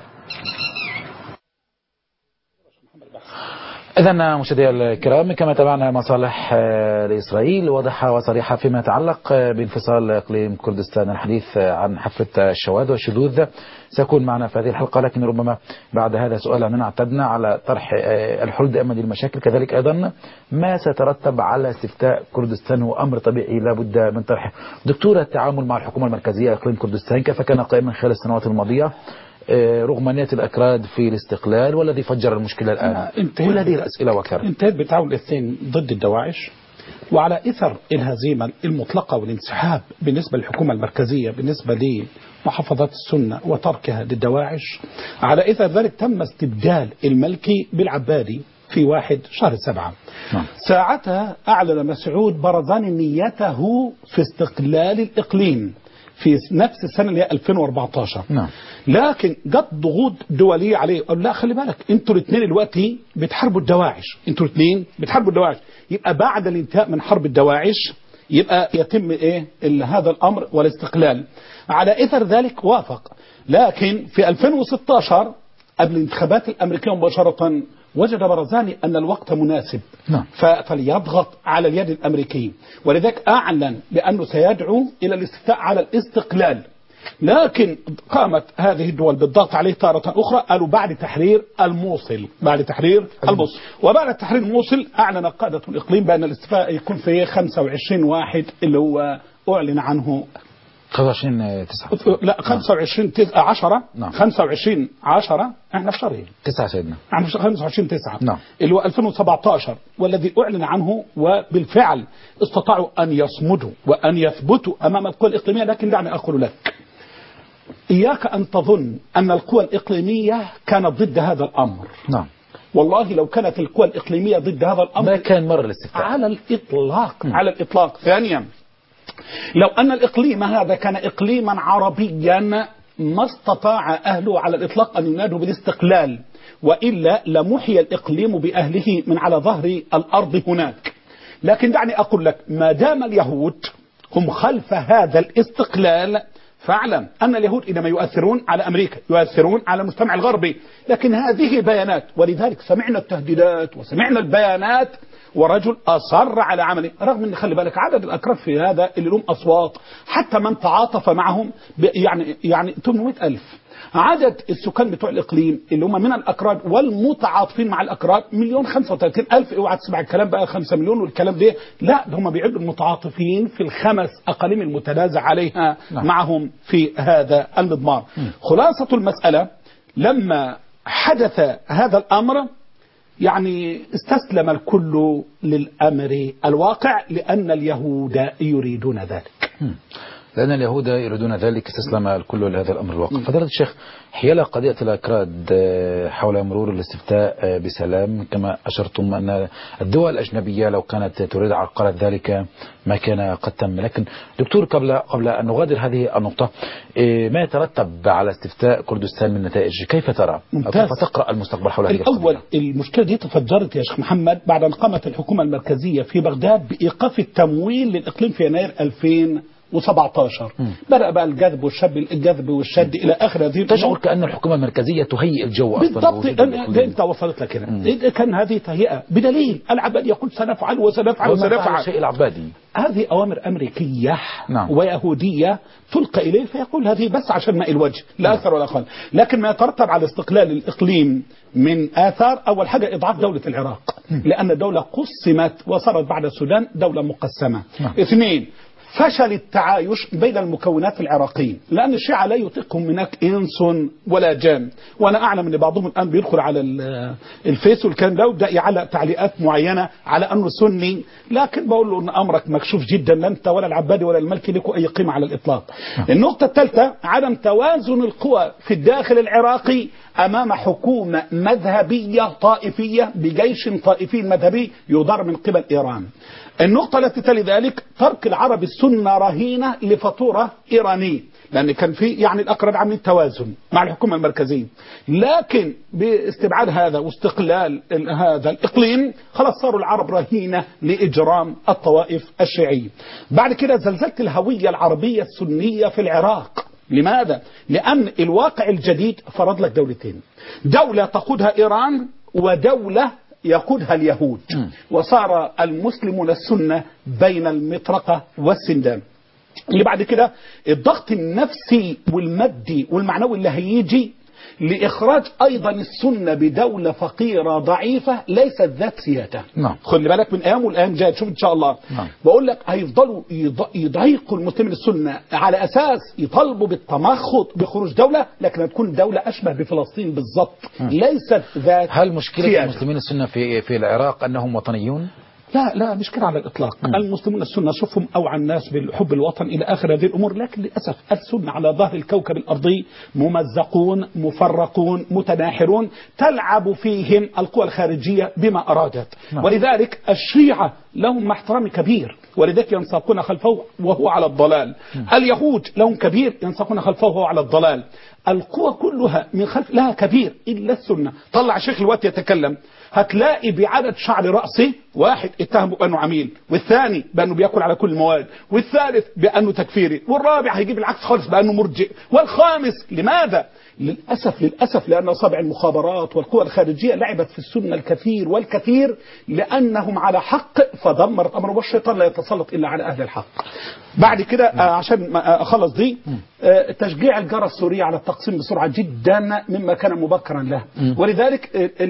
إذن مشاهدينا الكرام، كما تابعنا مصالح لإسرائيل واضحة وصريحة فيما يتعلق بانفصال إقليم كردستان. الحديث عن حفلة الشواذ والشذوذ سيكون معنا في هذه الحلقة، لكن ربما بعد هذا سؤال أننا اعتدنا على طرح الحلول دائما للمشاكل، كذلك أيضا ما سيترتب على استفتاء كردستان هو أمر طبيعي لا بد من طرحه. دكتور، التعامل مع الحكومة المركزية إقليم كردستان كيف كان قائما خلال السنوات الماضية رغم نية الأكراد في الاستقلال والذي فجر المشكلة الآن؟ كل هذه الأسئلة وكرة. انتهت بتعاون الاثنين ضد الدواعش، وعلى إثر الهزيمة المطلقة والانسحاب بالنسبة للحكومة المركزية بالنسبة لمحافظات السنة وتركها للدواعش، على إثر ذلك تم استبدال الملكي بالعبادي في واحد شهر سبعة. نعم. ساعتها أعلن مسعود برزاني نيته في استقلال الإقليم في نفس السنة اللي هي ألفين وأربعة عشر. نعم. لكن جت ضغوط دولية عليه، قال لا خلي بالك انتوا الاثنين دلوقتي بتحاربوا الدواعش، انتوا الاثنين بتحاربوا الدواعش، يبقى بعد الانتهاء من حرب الدواعش يبقى يتم ايه هذا الامر والاستقلال. على اثر ذلك وافق، لكن في ألفين وستة عشر قبل الانتخابات الامريكيه مباشره وجد برزاني أن الوقت مناسب. نعم. فليضغط على اليد الأمريكية، ولذلك أعلن بأنه سيدعو إلى الاستفتاء على الاستقلال. لكن قامت هذه الدول بالضغط عليه تارة أخرى، قالوا بعد تحرير الموصل بعد تحرير الموصل وبعد تحرير الموصل أعلن قادة الإقليم بأن الاستفتاء يكون في خمسة وعشرين واحد اللي هو أعلن عنه خمسة وعشرين تسعة لا خمسة وعشرين عشرة. نعم. خمسة وعشرين عشرة احنا في شهر تسعة سيدنا احنا في خمسة وعشرين تسعة. نعم. اللي هو ألفين وسبعة عشر، والذي أعلن عنه وبالفعل استطاعوا أن يصمدوا وأن يثبتوا أمام القوى الإقليمية. لكن دعني أقول لك، إياك أن تظن أن القوى الإقليمية كانت ضد هذا الأمر. نعم. والله لو كانت القوى الإقليمية ضد هذا الأمر ما كان مر الاستفتاء على الإطلاق. م. على الإطلاق. ثانيا، لو أن الإقليم هذا كان إقليما عربيا ما استطاع أهله على الإطلاق أن ينادوا بالاستقلال، وإلا لمحي الإقليم بأهله من على ظهر الأرض هناك. لكن دعني أقول لك، ما دام اليهود هم خلف هذا الاستقلال فاعلم أن اليهود إنما يؤثرون على أمريكا، يؤثرون على المجتمع الغربي. لكن هذه بيانات، ولذلك سمعنا التهديدات وسمعنا البيانات، ورجل أصر على عمله، رغم أن خلي بالك عدد الأكراد في هذا اللي لهم أصوات، حتى من تعاطف معهم يعني يعني ثمانمائة ألف. عدد السكان بتوع الإقليم اللي هم من الأكراد والمتعاطفين مع الأكراد مليون خمسة وثلاثين ألف. اوعى تسمع الكلام بقى خمسة مليون والكلام ده، لا ده هم بيعدوا المتعاطفين في الخمس أقاليم المتنازع عليها. نعم. معهم في هذا المضمار. خلاصة المسألة، لما حدث هذا الأمر يعني استسلم الكل للأمر الواقع، لأن اليهود يريدون ذلك. لأن اليهود يريدون ذلك استسلم الكل لهذا الأمر الواقع. فضيلة الشيخ، حيال قضية الأكراد حول مرور الاستفتاء بسلام، كما أشرتم أن الدول الأجنبية لو كانت تريد عرقلة ذلك ما كان قد تم. لكن دكتور، قبل قبل أن نغادر هذه النقطة، ما يترتب على استفتاء كردستان من نتائج؟ كيف ترى؟ كيف تقرأ المستقبل حول هذه القضية؟ الأول، المشكلة دي تفجرت يا شيخ محمد بعد أن قامت الحكومة المركزية في بغداد بإيقاف التمويل للإقليم في يناير ألفين وسبعتاشر بدأ بقى الجذب والشد الجذب والشد إلى آخر هذه تشعر كأن الحكومة المركزية تهيئ الجو أصلا بالضبط. ده أنت وصلت لك هنا. كان هذه تهيئة بدليل العبادي يقول سنفعل وسنفعل وسنفعل. الشيء العبادي هذه أوامر أمريكية نعم. ويهودية تلقى إليه فيقول هذه بس عشان ماء الوجه لا أثر ولا خل. لكن ما يترتب على استقلال الإقليم من آثار أول حاجة إضعاف دولة العراق لأن الدولة قسمت وصارت بعد السودان دولة مقسمة. نعم. اثنين فشل التعايش بين المكونات العراقيين لأن الشيعة لا يطيقهم هناك إنس ولا جان. وأنا أعلم أن بعضهم الآن بيدخل على الفيس والكلام ده ويبدأ يعلق تعليقات معينة على أنه سني لكن بقول له أن أمرك مكشوف جدا لا أنت ولا العبادي ولا المالكي لكم أي قيمة على الإطلاق. النقطة الثالثة عدم توازن القوى في الداخل العراقي أمام حكومة مذهبية طائفية بجيش طائفي مذهبي يدار من قبل إيران. النقطة التي تلي ذلك ترك العرب السنة رهينة لفاتورة إيرانية لأن كان في يعني الأقرب عاملين توازن مع الحكومة المركزية لكن باستبعاد هذا واستقلال هذا الإقليم خلاص صاروا العرب رهينة لإجرام الطوائف الشيعية. بعد كده زلزلت الهوية العربية السنية في العراق. لماذا؟ لأن الواقع الجديد فرض لك دولتين دولة تقودها إيران ودولة يقودها اليهود وصار المسلمون السنة بين المطرقة والسندان. اللي بعد كده الضغط النفسي والمادي والمعنوي اللي هيجي لإخراج أيضا السنة بدولة فقيرة ضعيفة ليست ذات سيادة. نعم. خلي بالك من أيام والأيام جاية شوف إن شاء الله. نعم. بقول لك هيفضلوا يضايقوا المسلمين السنة على أساس يطالبوا بالتمخض بخروج دولة لكن هتكون دولة أشبه بفلسطين بالضبط ليست ذات هل مشكلة سيادة. المسلمين السنة في في العراق أنهم وطنيون؟ لا لا مش كده على الإطلاق. م. المسلمون السنة شوفهم أوعى الناس بالحب الوطن إلى آخر هذه الأمور لكن للأسف السنة على ظهر الكوكب الأرضي ممزقون مفرقون متناحرون تلعب فيهم القوى الخارجية بما أرادت. م. ولذلك الشيعة لهم مع احترام كبير ولذلك ينساقون خلفه وهو على الضلال. م. اليهود لهم كبير ينساقون خلفه وهو على الضلال. القوى كلها من خلف لها كبير إلا السنة. طلع شيخ الوقت يتكلم هتلاقي بعدد شعر رأسه واحد اتهمه بأنه عميل والثاني بأنه بيأكل على كل المواد والثالث بأنه تكفيري والرابع هيجيب العكس خالص بأنه مرجئ والخامس لماذا؟ للأسف للأسف لأن أصابع المخابرات والقوى الخارجية لعبت في السنة الكثير والكثير لأنهم على حق فدمرت أمر والشيطان لا يتسلط إلا على أهل الحق. بعد كده آه عشان أخلص دي آه تشجيع الجارة السورية على التقسيم بسرعة جدا مما كان مبكرا له ولذلك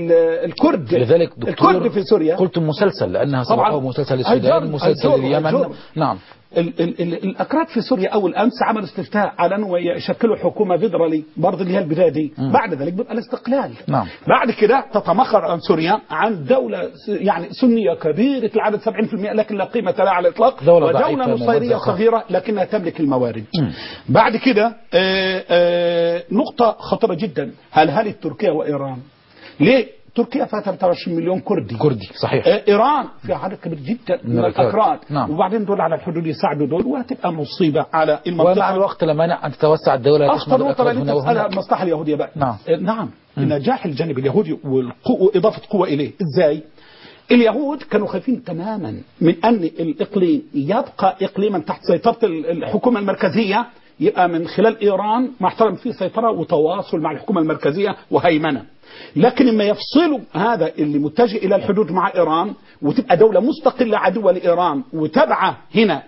الكرد لذلك الكرد في سوريا قلت مسلسل لأنها طبعا مسلسل السودان مسلسل اليمن. نعم. ال ال ال الأكراد في سوريا أول أمس عملوا استفتاء على أنه يشكلوا حكومة فيدرالي برضه اللي هي البداية دي. بعد ذلك بيبقى الاستقلال. نعم. بعد كده تتمخر عن سوريا عن دولة يعني سنية كبيرة العدد سبعين بالمئة لكن لا قيمة لها على الإطلاق دولة ودولة نصيرية صغيرة لكنها تملك الموارد. م. بعد كده آآ آآ نقطة خطرة جدا هل هل تركيا وإيران ليه؟ تركيا فيها ثلاثة وعشرين مليون كردي كردي صحيح. إيران فيها عدد كبير جدا من الأكراد. نعم. وبعدين دول على الحدود يساعدوا دول وهتبقى مصيبة على المنطقة ومع الوقت لا مانع أن تتوسع الدولة أخطر نقطة اللي تسألها المصلحة اليهودية بقى. نعم. نعم. نجاح الجانب اليهودي وإضافة قوة إليه إزاي؟ اليهود كانوا خايفين تماما من أن الإقليم يبقى إقليما تحت سيطرة الحكومة المركزية يبقى من خلال إيران مع احترام فيه سيطرة وتواصل مع الحكومة المركزية وهيمنة. لكن لما يفصلوا هذا اللي متجه إلى الحدود مع إيران وتبقى دولة مستقلة عدوة لإيران وتابعة هنا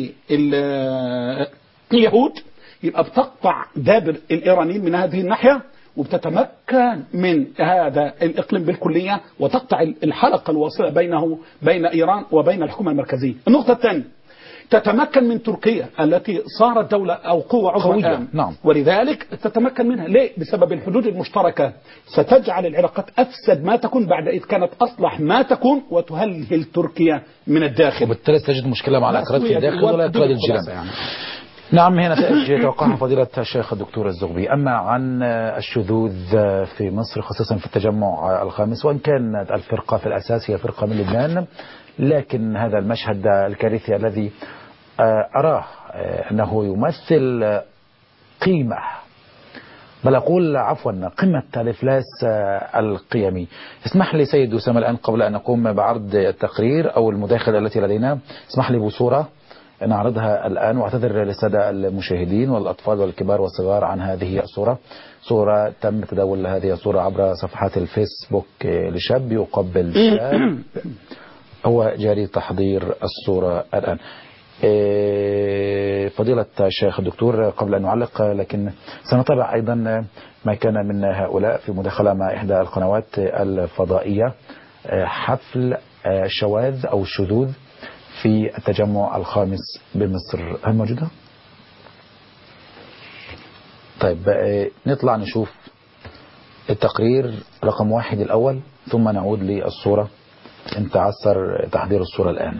لليهود يبقى بتقطع دابر الإيرانيين من هذه الناحية وبتتمكن من هذا الإقليم بالكلية وتقطع الحلقة الواصلة بينه بين إيران وبين الحكومة المركزية. النقطة الثانية تتمكن من تركيا التي صارت دولة أو قوة عضوية. نعم. ولذلك تتمكن منها ليه؟ بسبب الحدود المشتركة ستجعل العلاقات أفسد ما تكون بعد إذ كانت أصلح ما تكون وتهلهل تركيا من الداخل وبالتالي تجد مشكلة مع الأكراد في الداخل ولا أكراد الجيران. يعني. نعم هنا نتائج يتوقعها فضيلة الشيخ الدكتور الزغبي. أما عن الشذوذ في مصر خصوصا في التجمع الخامس وإن كانت الفرقة في الأساس هي فرقة من لبنان لكن هذا المشهد الكارثي الذي أراه أنه يمثل قيمة بل أقول عفوا قمة الإفلاس القيمي. اسمح لي سيد أسامة الآن قبل أن أقوم بعرض التقرير أو المداخلة التي لدينا اسمح لي بصورة نعرضها الآن، واعتذر للسادة المشاهدين والأطفال والكبار والصغار عن هذه الصورة. صورة تم تداول هذه الصورة عبر صفحات الفيسبوك لشاب يقبل شاب. هو جاري تحضير الصورة الآن. فضيلة الشيخ الدكتور، قبل أن نعلق لكن سنتابع أيضا ما كان من هؤلاء في مداخلة مع إحدى القنوات الفضائية، حفل الشواذ أو الشذوذ في التجمع الخامس بمصر. هل موجودة؟ طيب نطلع نشوف التقرير رقم واحد الأول ثم نعود للصورة إن تعثر تحضير الصورة الآن.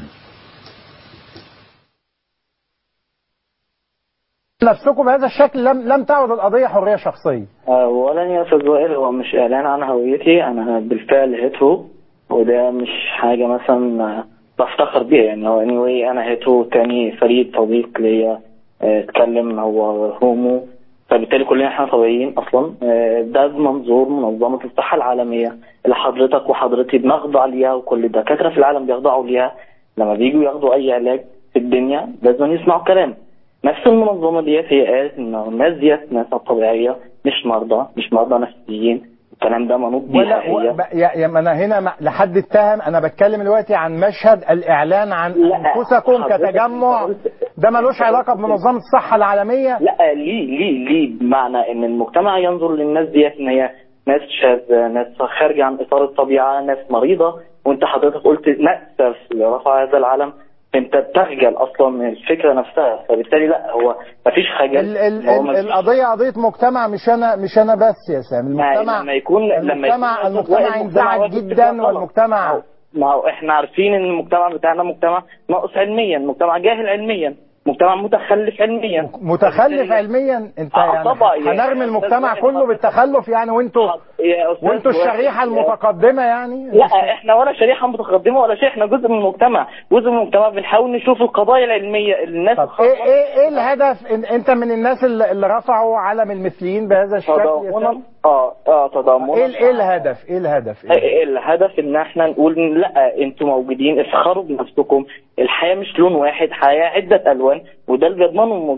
نفسكم بهذا الشكل لم لم تعد القضية حرية شخصية. أولا يا أستاذ وائل، هو مش إعلان عن هويتي، أنا بالفعل هيترو، وده مش حاجة مثلا بفتخر بيها يعني. هو anyway أنا هيترو، تاني فريد صديق ليا اتكلم هو هومو، فبالتالي كلنا احنا طبيعيين أصلا. ده بمنظور منظمة الصحة العالمية اللي حضرتك وحضرتي بنخضع ليها، وكل الدكاترة في العالم بيخضعوا ليها. لما بيجوا ياخدوا أي علاج في الدنيا لازم يسمعوا كلام. نفس المنظمة ديت هي قالت إن الناس ديت ناس طبيعية، مش مرضى، مش مرضى نفسيين. الكلام ده منوط بيها هي. يا ما أنا هنا لحد اتهم، أنا بتكلم دلوقتي عن مشهد الإعلان عن أنفسكم كتجمع، ده ملوش علاقة بمنظمة الصحة العالمية. لا، ليه ليه ليه بمعنى إن المجتمع ينظر للناس ديت إن هي ناس شاذة، ناس خارجة عن إطار الطبيعة، ناس مريضة. وأنت حضرتك قلت نأسف لرفع هذا العلم، انت بتخجل اصلا من الفكره نفسها، فبالتالي لا، هو مفيش خجل. ال ال ال القضيه قضيه مجتمع، مش انا مش انا بس يا سامي. المجتمع لما يكون المجتمع المجتمع ينزعج جدا، والمجتمع ما هو احنا عارفين ان المجتمع بتاعنا مجتمع ناقص علميا، مجتمع جاهل علميا، مجتمع متخلف علميا. متخلف علميا انت آه يعني هنرمي المجتمع كله بالتخلف يعني، وانتوا وانتوا الشريحه المتقدمه يعني؟ لا، احنا ولا شريحه متقدمه ولا شيء، احنا جزء من المجتمع، جزء من المجتمع. بنحاول نشوف القضايا العلميه اللي الناس. طب ايه ايه ايه الهدف؟ انت من الناس اللي رفعوا علم المثليين بهذا الشكل؟ تضامنا اه اه تضامنا. ايه ايه الهدف؟ ايه الهدف؟ ايه, إيه الهدف؟ ان احنا نقول لا، انتوا موجودين، افخروا بنفسكم. الحياه مش لون واحد، حياه عده الوان، وده اللي بيضمنه المج...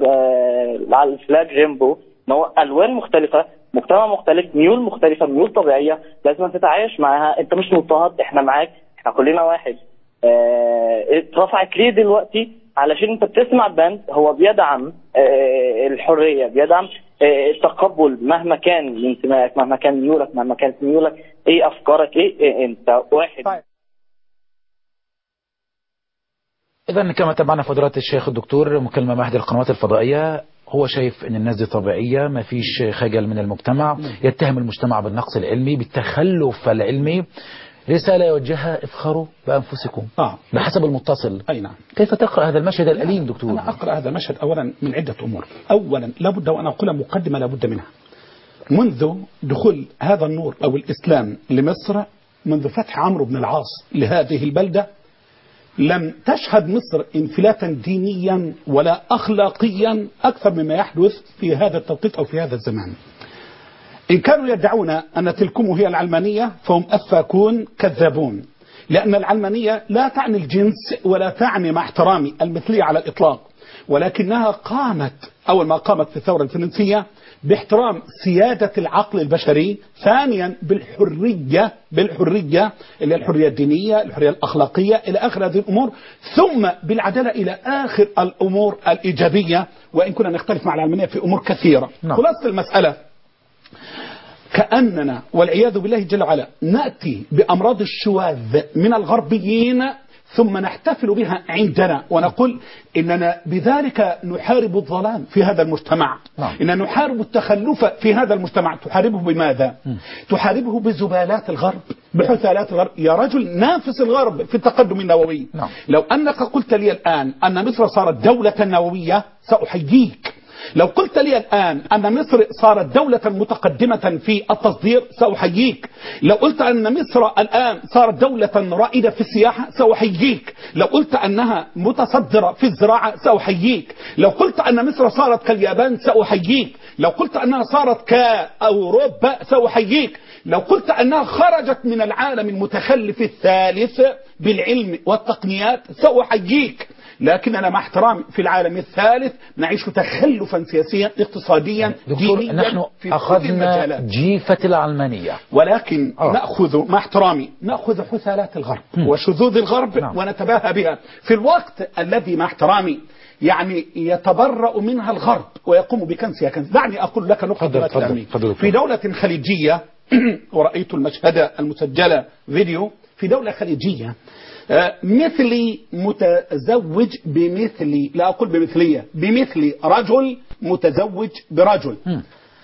على الفلاج جيمبو ان هو الوان مختلفه، مجتمع مختلف، ميول مختلفه، ميول طبيعيه لازم تتعايش معاها. انت مش مضطهد، احنا معاك، احنا كلنا واحد. اه... اترفعت ليه دلوقتي؟ علشان انت بتسمع باند هو بيدعم اه الحريه، بيدعم اه التقبل مهما كان انتمائك، مهما كان ميولك، مهما كانت ميولك، ايه افكارك، ايه, إيه انت واحد. طيب. إذا كما تابعنا فضيلة الشيخ الدكتور مكالمة مع أحد القنوات الفضائية، هو شايف أن الناس دي طبيعية، ما فيش خجل من المجتمع، يتهم المجتمع بالنقص العلمي، بالتخلف العلمي. رسالة يوجهها: افخروا بأنفسكم. آه. بحسب المتصل. أي نعم. كيف تقرأ هذا المشهد الأليم دكتور؟ أنا أقرأ هذا المشهد أولا من عدة أمور. أولا لابد وأن أقول مقدمة لابد منها. منذ دخول هذا النور أو الإسلام لمصر، منذ فتح عمرو بن العاص لهذه البلدة، لم تشهد مصر انفلاتا دينيا ولا أخلاقيا أكثر مما يحدث في هذا التوقيت أو في هذا الزمان. إن كانوا يدعون أن تلكم هي العلمانية فهم أفاكون كذابون، لأن العلمانية لا تعني الجنس ولا تعني مع احترامي المثلية على الإطلاق، ولكنها قامت أول ما قامت في الثورة الفرنسية باحترام سيادة العقل البشري، ثانيا بالحرية بالحرية اللي هي الحرية الدينية، الحرية الأخلاقية إلى آخر هذه الأمور، ثم بالعدالة إلى آخر الأمور الإيجابية، وإن كنا نختلف مع العلمانية في أمور كثيرة. نعم. خلاصة المسألة كأننا والعياذ بالله جل وعلا نأتي بأمراض الشواذ من الغربيين ثم نحتفل بها عندنا ونقول إننا بذلك نحارب الظلام في هذا المجتمع. نعم. إننا نحارب التخلف في هذا المجتمع. تحاربه بماذا؟ م. تحاربه بزبالات الغرب، بحثالات الغرب. يا رجل نافس الغرب في التقدم النووي. نعم. لو أنك قلت لي الآن أن مصر صارت دولة نووية سأحييك. لو قلت لي الآن أن مصر صارت دولة متقدمة في التصدير سأحييك. لو قلت أن مصر الآن صارت دولة رائدة في السياحة سأحييك. لو قلت أنها متصدرة في الزراعة سأحييك. لو قلت أن مصر صارت كاليابان سأحييك. لو قلت أنها صارت كأوروبا سأحييك. لو قلت أنها خرجت من العالم المتخلف الثالث بالعلم والتقنيات سأحييك، لكننا مع احترامي في العالم الثالث نعيش تخلفا سياسيا اقتصاديا دكتور، دينيا نحن في كل أخذنا المجالات. جيفة العلمانية، ولكن أوه. نأخذ مع احترامي نأخذ حثالات الغرب م. وشذوذ الغرب نعم. ونتباهى بها في الوقت الذي مع احترامي يعني يتبرأ منها الغرب ويقوم بكنسها كنس. دعني أقول لك نقطة في دولة خليجية ورأيت المشهد المسجل فيديو في دولة خليجية مثلي متزوج بمثلي، لا أقول بمثلية، بمثلي رجل متزوج برجل م.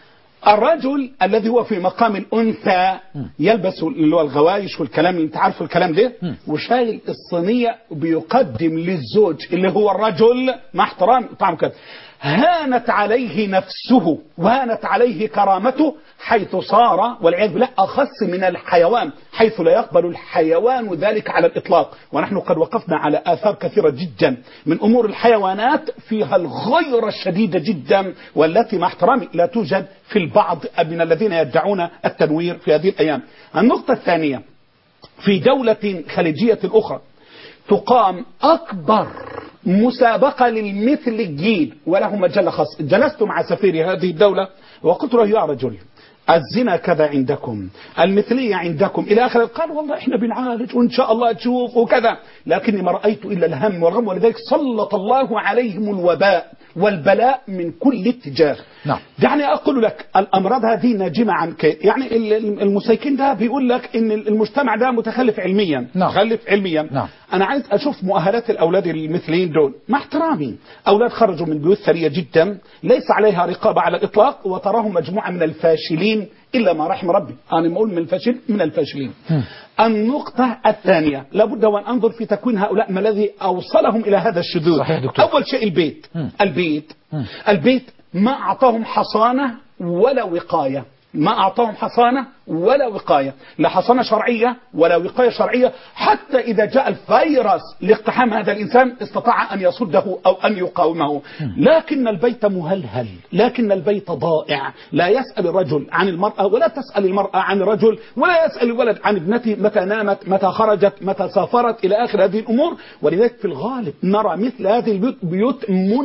الرجل الذي هو في مقام الأنثى يلبس اللي هو الغوايش والكلام اللي انت عارفه الكلام ده، وشايل الصينية بيقدم للزوج اللي هو الرجل مع احترام طعم كده. هانت عليه نفسه وهانت عليه كرامته، حيث صار والعياذ بالله أخس من الحيوان، حيث لا يقبل الحيوان ذلك على الإطلاق. ونحن قد وقفنا على آثار كثيرة جدا من أمور الحيوانات فيها الغيرة الشديدة جدا، والتي مع احترامي لا توجد في البعض من الذين يدعون التنوير في هذه الأيام. النقطة الثانية، في دولة خليجية أخرى تقام أكبر مسابقة للمثليين وله مجلة خاصة. جلست مع سفير هذه الدولة وقلت له يا رجل الزنا كذا عندكم، المثلية عندكم إلى آخر، قال والله إحنا بنعالج وإن شاء الله تشوف وكذا، لكني ما رأيت إلا الهم والغم، ولذلك سلط الله عليهم الوباء والبلاء من كل اتجاه. نعم. دعني أقول لك الأمراض هذه ناجمة عن كي. يعني المسيكين ده بيقول لك إن المجتمع ده متخلف علميا. نعم. متخلف علميا. نعم. أنا عايز أشوف مؤهلات الأولاد المثليين دول مع احترامي، أولاد خرجوا من بيوت ثرية جدا ليس عليها رقابة على الإطلاق، وتراهم مجموعة من الفاشلين إلا ما رحم ربي. أنا أقول من الفاشل من الفاشلين. م. النقطة الثانية، لابد وأن أنظر في تكوين هؤلاء ما الذي أوصلهم إلى هذا الشذوذ. صحيح دكتور. أول شيء البيت. م. البيت م. البيت ما أعطاهم حصانة ولا وقاية، ما أعطاهم حصانة ولا وقاية، لا حصانة شرعية ولا وقاية شرعية. حتى إذا جاء الفيروس لاقتحام هذا الإنسان استطاع أن يصده أو أن يقاومه. لكن البيت مهلهل، لكن البيت ضائع، لا يسأل الرجل عن المرأة ولا تسأل المرأة عن الرجل، ولا يسأل الولد عن ابنته متى نامت متى خرجت متى سافرت إلى آخر هذه الأمور. ولذلك في الغالب نرى مثل هذه البيوت بيوت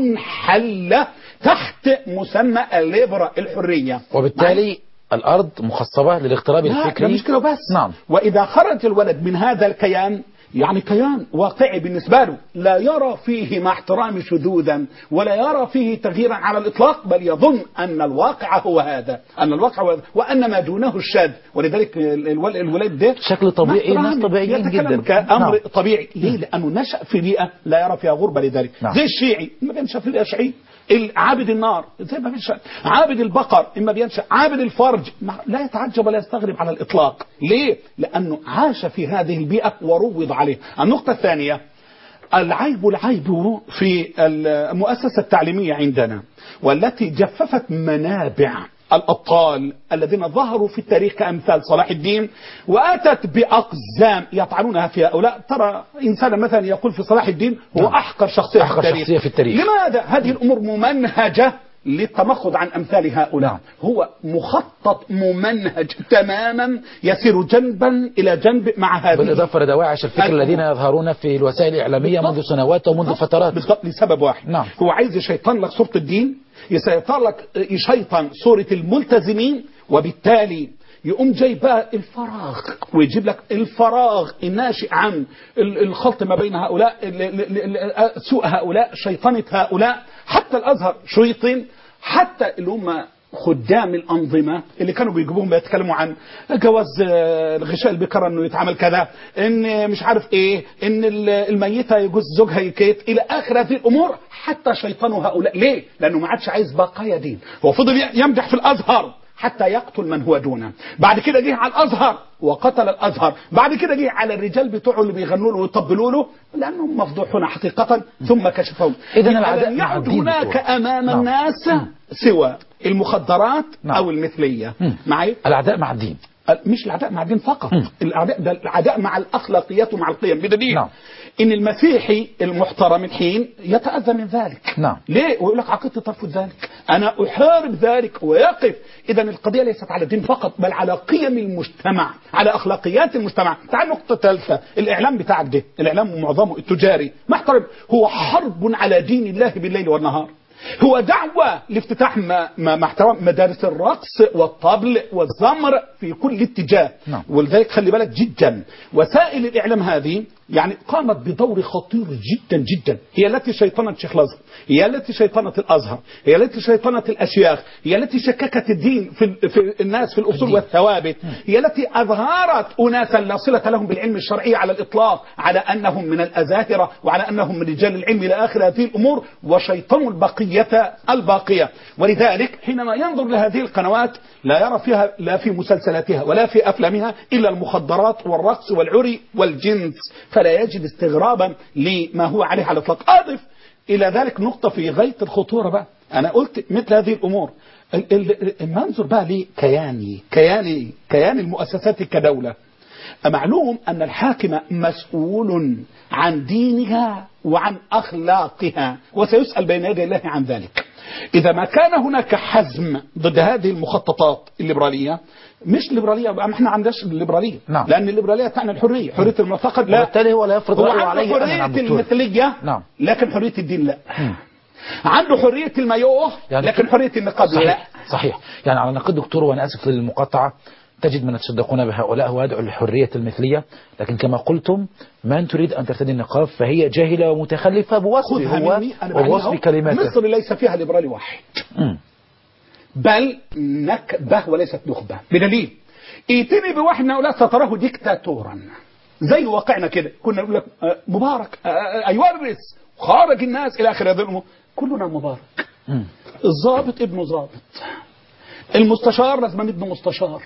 منحلة تحت مسمى الليبرا الحرية، وبالتالي الأرض مخصبة للاغتراب الفكري. لا مش كده بس. نعم. وإذا خرج الولد من هذا الكيان، يعني كيان واقعي بالنسبة له، لا يرى فيه مع احترام شذوذا ولا يرى فيه تغييرا على الإطلاق، بل يظن أن الواقع هو هذا، أن الواقع هو هذا وأن ما دونه الشاذ. ولذلك الولد ده شكل طبيعي، ناس طبيعيين جدا، كأمر نعم. طبيعي. ليه؟ لأنه نشأ في بيئة لا يرى فيها غربة. لذلك نعم. زي الشيعي ما بينشأ في الأشعري، عابد النار زي ما بينشأ، عابد البقر إما بينشأ، عابد الفرج، لا يتعجب ولا يستغرب على الإطلاق. ليه؟ لأنه عاش في هذه البيئة وروض عليه. النقطة الثانية، العيب العيب في المؤسسة التعليمية عندنا، والتي جففت منابع الأبطال الذين ظهروا في التاريخ كأمثال صلاح الدين، وأتت بأقزام يطعنونها في هؤلاء. ترى إنسانا مثلا يقول في صلاح الدين هو أحقر شخصية, أحقر في, التاريخ. شخصية في التاريخ. لماذا؟ هذه الأمور ممنهجة للتمخض عن أمثال هؤلاء. نعم. هو مخطط ممنهج تماما يسير جنبا إلى جنب مع هذه، بالإضافة لدواعش الفكر الذين يظهرون في الوسائل الإعلامية منذ سنوات ومنذ فترات. بالضبط، لسبب واحد. نعم. هو عايز يشيطن لك صورة الدين، يسيطر لك يشيطن صورة الملتزمين، وبالتالي يقوم جايب بقى الفراغ ويجيب لك الفراغ الناشئ عن الخلط ما بين هؤلاء، سوء هؤلاء، شيطنة هؤلاء. حتى الأزهر شيطين، حتى اللي هم خدام الأنظمة اللي كانوا بيجيبوهم بيتكلموا عن جواز الغشاء البكر انه يتعمل كذا، ان مش عارف ايه، ان الميتة يجوز زوجها يكيت الى اخر هذه الامور. حتى شيطانوا هؤلاء. ليه؟ لانه ما عادش عايز بقايا دين. هو فضل يمدح في الازهر حتى يقتل من هو دونه. بعد كده جه على الازهر وقتل الازهر. بعد كده جه على الرجال بتوعه اللي بيغنوا له ويطبلوا له لانهم مفضوحون حقيقة، ثم كشفهم. اذا العداء لم يعد هناك امام نعم. الناس سوى المخدرات نعم. او المثلية. معي العداء مع الدين، مش العداء مع الدين فقط، العداء ده العداء مع الاخلاقيات ومع القيم. بدليل نعم. ان المسيحي المحترم الحين يتأذى من ذلك. نعم. ليه؟ ويقول لك عقيدتي ترفض ذلك، أنا أحارب ذلك ويقف. إذا القضية ليست على الدين فقط، بل على قيم المجتمع، على أخلاقيات المجتمع. تعال نقطة ثالثة، الإعلام بتاعك ده، الإعلام معظمه التجاري محترم، هو حرب على دين الله بالليل والنهار، هو دعوة لافتتاح ما ما محتوى مدارس الرقص والطبل والزمر في كل اتجاه. نعم. ولذلك خلي بالك جدا، وسائل الإعلام هذه يعني قامت بدور خطير جدا جدا، هي التي شيطنت شيخ الأزهر، هي التي شيطنت الأزهر، هي التي شيطنت الأشياخ، هي التي شككت الدين في, في الناس في الأصول والثوابت، هي التي أظهرت أناسا لا صلة لهم بالعلم الشرعي على الإطلاق على أنهم من الأزاهرة وعلى أنهم من رجال العلم إلى آخر هذه الأمور، وشيطنوا البقية الباقية. ولذلك حينما ينظر لهذه القنوات لا يرى فيها لا في مسلسلاتها ولا في أفلامها إلا المخدرات والرقص والعري والجنس، فلا يجد استغرابا لما هو عليه على الإطلاق. أضف إلى ذلك نقطة في غاية الخطورة بقى، أنا قلت مثل هذه الأمور المنظر بقى لي كياني كياني كيان المؤسسات كدولة. معلوم أن الحاكم مسؤول عن دينها وعن أخلاقها، وسيسأل بين يدي الله عن ذلك. إذا ما كان هناك حزم ضد هذه المخططات الليبرالية، مش ليبرالية بقى، ما احنا عندناش الليبرالية، نعم. لأن الليبرالية تعني الحرية، حرية المعتقد لا، وبالتالي هو لا يفرض هو رأيه عنده عليه. حرية المثلية نعم. لكن حرية الدين لا. مم. عنده حرية المايوه يعني لكن حرية النقاب لا. صحيح. صحيح. يعني على نقد دكتور، وأنا آسف للمقاطعة، تجد من يتصدقون بهؤلاء ويدعو للحرية المثلية، لكن كما قلتم من تريد أن ترتدي النقاب فهي جاهلة ومتخلفة بوصفه هو وبوصف كلماته. مصر ليس فيها ليبرالي واحد، مم. بل نكبة وليست نخبة. بدليل ائتني بواحد من هؤلاء ستراه ديكتاتورا زي واقعنا كده، كنا نقول لك مبارك يورث خارج الناس إلى آخر هذه الأمور، كلنا مبارك. مم. الضابط ابنه ضابط، المستشار لازم ابنه مستشار،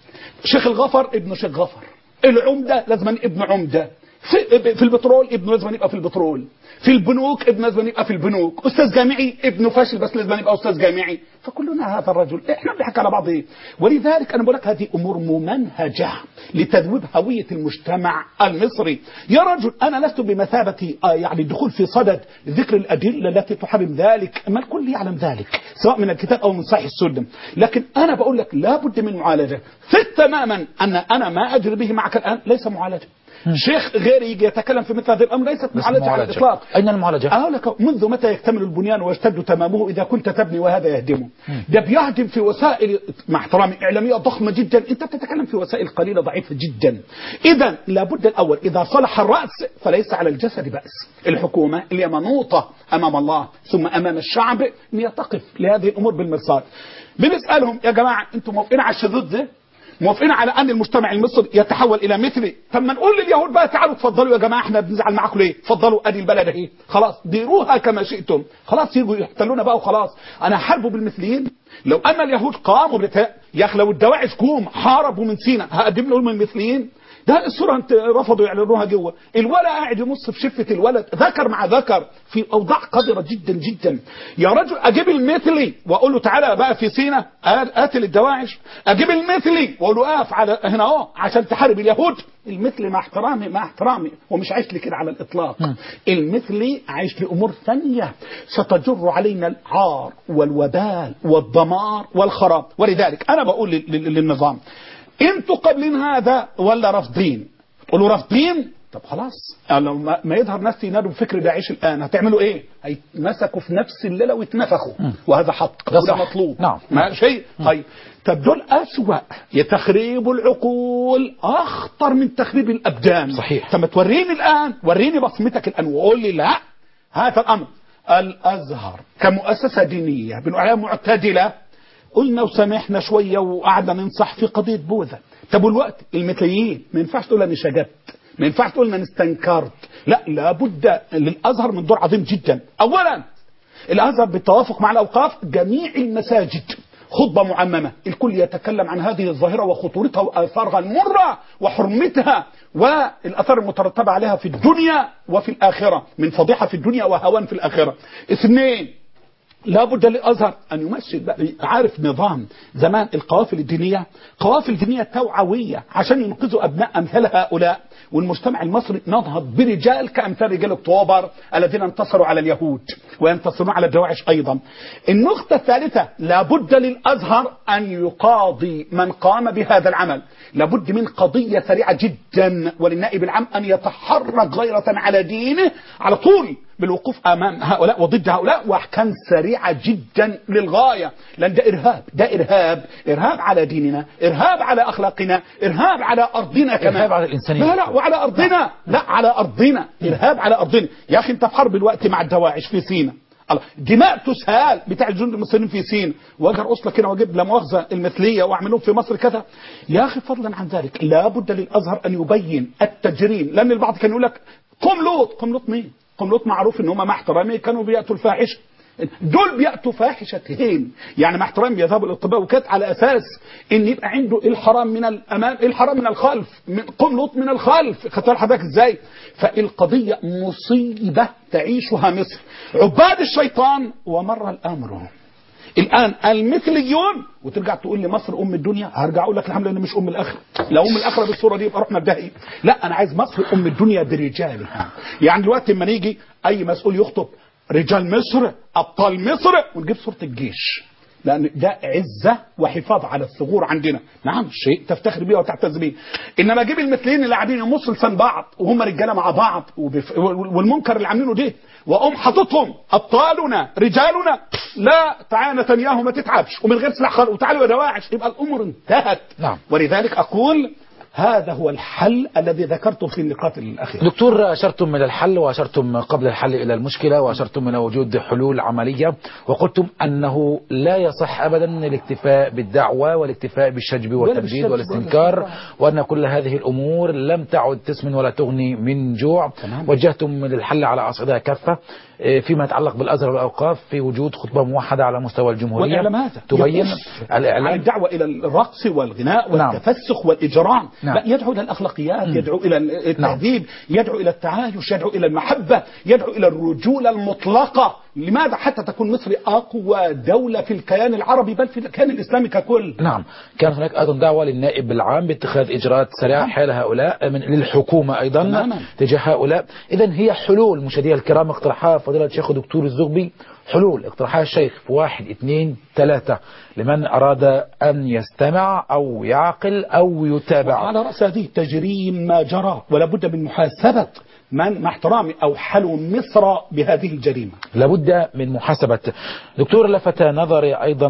شيخ الغفر ابنه شيخ غفر، العمدة لازم ابنه عمدة، في, في البترول ابنه لازم يبقى في البترول، في البنوك ابنه لازم يبقى في البنوك، أستاذ جامعي ابنه فاشل بس لازم يبقى أستاذ جامعي. فكلنا هذا الرجل، احنا بنحكي على بعض ايه. ولذلك أنا بقول لك هذه أمور ممنهجة لتذويب هوية المجتمع المصري. يا رجل أنا لست بمثابة يعني الدخول في صدد ذكر الأدلة التي تحرم ذلك، ما الكل يعلم ذلك سواء من الكتاب أو من صحيح السلم، لكن أنا بقول لك لا بد من معالجة. ثق تماما أن أنا ما أجري به معك الآن ليس معالجة. شيخ غيري يجي يتكلم في مثل هذا الأمر ليست معالجة على الإطلاق. أين المعالجة؟ أقول لك منذ متى يكتمل البنيان ويشتد تمامه إذا كنت تبني وهذا يهدمه؟ ده بيهدم في وسائل مع احترامي إعلامية ضخمة جدا، أنت بتتكلم في وسائل قليلة ضعيفة جدا. إذا لابد الأول إذا صلح الرأس فليس على الجسد بأس. الحكومة اللي منوطة أمام الله ثم أمام الشعب أن يتقف لهذه الأمور بالمرصاد. بنسألهم يا جماعة أنتم موافقين على الشذوذ ده؟ موافقين على أن المجتمع المصري يتحول إلى مثلي؟ طب ما نقول لليهود بقى تعالوا تفضلوا يا جماعة، احنا بنزعل معاكم ليه؟ تفضلوا أدي البلد اهي، خلاص ديروها كما شئتم، خلاص يجوا يحتلونا بقى وخلاص. أنا حاربوا بالمثليين؟ لو أن اليهود قاموا بتاء يا أخي، لو الدواعش كوم حاربوا من سينا هقدم لهم المثليين؟ ده الصورة انت رفضوا يعلنوها جوه، الولد قاعد يمص في شفة الولد ذكر مع ذكر في أوضاع قذرة جدا جدا. يا رجل أجيب المثلي وأقول له تعالى بقى في سينا قاتل الدواعش، أجيب المثلي وأقول له أقف على هنا أهو عشان تحارب اليهود. المثلي مع احترامي مع احترامي ومش عايش لي كده على الإطلاق. م. المثلي عايش لأمور ثانية ستجر علينا العار والوبال والدمار والخراب. ولذلك أنا بقول للنظام انتوا قابلين هذا ولا رافضين؟ تقولوا رافضين؟ طب خلاص لو ما يظهر ناس ينادوا بفكر داعش الآن هتعملوا ايه؟ هيتمسكوا في نفس الليلة ويتنفخوا، وهذا حق وده مطلوب. نعم. ما شيء. طيب طب دول أسوأ، تخريب العقول أخطر من تخريب الأبدان. صحيح. طب توريني الآن، وريني بصمتك الآن وقول لي لا هذا الأمر. الأزهر كمؤسسة دينية بنقول عليها معتدلة، قلنا وسامحنا شوية وقعدنا ننصح في قضية بوذا. طب والوقت المثليين ما ينفعش تقول أنا شجبت، ما ينفعش تقول أنا استنكرت، لا لابد للأزهر من دور عظيم جدا. أولا الأزهر بالتوافق مع الأوقاف جميع المساجد خطبة معممة، الكل يتكلم عن هذه الظاهرة وخطورتها وآثارها المرة وحرمتها والأثار المترتبة عليها في الدنيا وفي الآخرة، من فضيحة في الدنيا وهوان في الآخرة. اثنين لابد للأزهر أن يمثل، عارف نظام زمان القوافل الدينية، قوافل دينية توعوية عشان ينقذوا أبناء أمثال هؤلاء، والمجتمع المصري نهض برجال كأمثال رجال أكتوبر الذين انتصروا على اليهود وينتصرون على الدواعش أيضا. النقطة الثالثة، لابد للأزهر أن يقاضي من قام بهذا العمل، لابد من قضية سريعة جدا، وللنائب العام أن يتحرك غيرة على دينه على طول بالوقوف أمام هؤلاء وضد هؤلاء، وأحكام سريعة جدا للغاية، لأن ده إرهاب، ده إرهاب، إرهاب على ديننا، إرهاب على أخلاقنا، إرهاب على أرضنا كمان، إرهاب على الإنسانية. لا لا وعلى أرضنا، لا على أرضنا، إرهاب على أرضنا. يا أخي أنت في حرب الوقت مع الدواعش في سيناء، دماء تسهال بتاع الجند المصريين في سيناء، واجي ارقص لك هنا واجيب لا مؤاخذه المثليه واعملهم في مصر كذا. يا اخي فضلا عن ذلك لابد للازهر ان يبين التجريم، لان البعض كان يقول لك قم لوط، قم لوط مين؟ قم لوط معروف ان هم مع احترامي كانوا بياتوا الفاحشه، دول بياتوا فاحشتين، يعني مع احترامي بيذهبوا للاطباء وكانت على اساس ان يبقى عنده الحرام من الامام الحرام من الخلف، من قم لوط من الخلف، خدت حضرتك ازاي؟ فالقضيه مصيبه تعيشها مصر، عباد الشيطان ومر الامر. الان المثليون وترجع تقول لي مصر ام الدنيا، هرجع اقول لك الحمد لله مش ام الاخره، لو ام الاخره بالصوره دي يبقى رحنا بداهي. لا انا عايز مصر ام الدنيا برجالها. يعني دلوقتي اما نيجي اي مسؤول يخطب رجال مصر ابطال مصر ونجيب صوره الجيش، لان ده عزه وحفاظ على الثغور عندنا، نعم شيء تفتخر بيه وتعتز بيه. انما اجيب المثليين اللي قاعدين يمصوا لسان بعض وهم رجاله مع بعض وبف... والمنكر اللي عاملينه ده، واقوم حاططهم ابطالنا رجالنا، لا تعالى نتنياهو ما تتعبش ومن غير سلاح خالص وتعالوا يا دواعش، يبقى الامور انتهت. نعم. ولذلك اقول هذا هو الحل الذي ذكرته في النقاط الأخيرة. دكتور، أشرتم من الحل وأشرتم قبل الحل إلى المشكلة، وأشرتم من وجود حلول عملية، وقلتم أنه لا يصح أبدا الاكتفاء بالدعوة والاكتفاء بالشجب والتبجيد والاستنكار، وأن كل هذه الأمور لم تعد تسمن ولا تغني من جوع. تمام. وجهتم من الحل على أصعدة كافة فيما يتعلق بالأزهر والأوقاف في وجود خطبة موحدة على مستوى الجمهورية تبين الإعلام، الدعوة إلى الرقص والغناء والتفسخ والإجرام. نعم. لا، يدعو إلى الأخلاقيات، م. يدعو إلى التهذيب، نعم. يدعو إلى التعايش، يدعو إلى المحبة، يدعو إلى الرجولة المطلقة. لماذا؟ حتى تكون مصر أقوى دولة في الكيان العربي بل في الكيان الإسلامي ككل. نعم. كان هناك أيضا دعوة للنائب العام باتخاذ إجراءات سريعة نعم. حال هؤلاء، من للحكومة أيضا نعم. تجاه هؤلاء. إذن هي حلول مشاهدينا الكرام، اقتراحات فضيلة الشيخ دكتور الزغبي، حلول اقتراحات الشيخ في واحد اثنين ثلاثة لمن أراد أن يستمع أو يعقل أو يتابع. على رأس هذه تجريم ما جرى، ولا بد من محاسبة من مع احترامي أوحلوا مصر بهذه الجريمة. لابد من محاسبة. دكتور، لفت نظري أيضا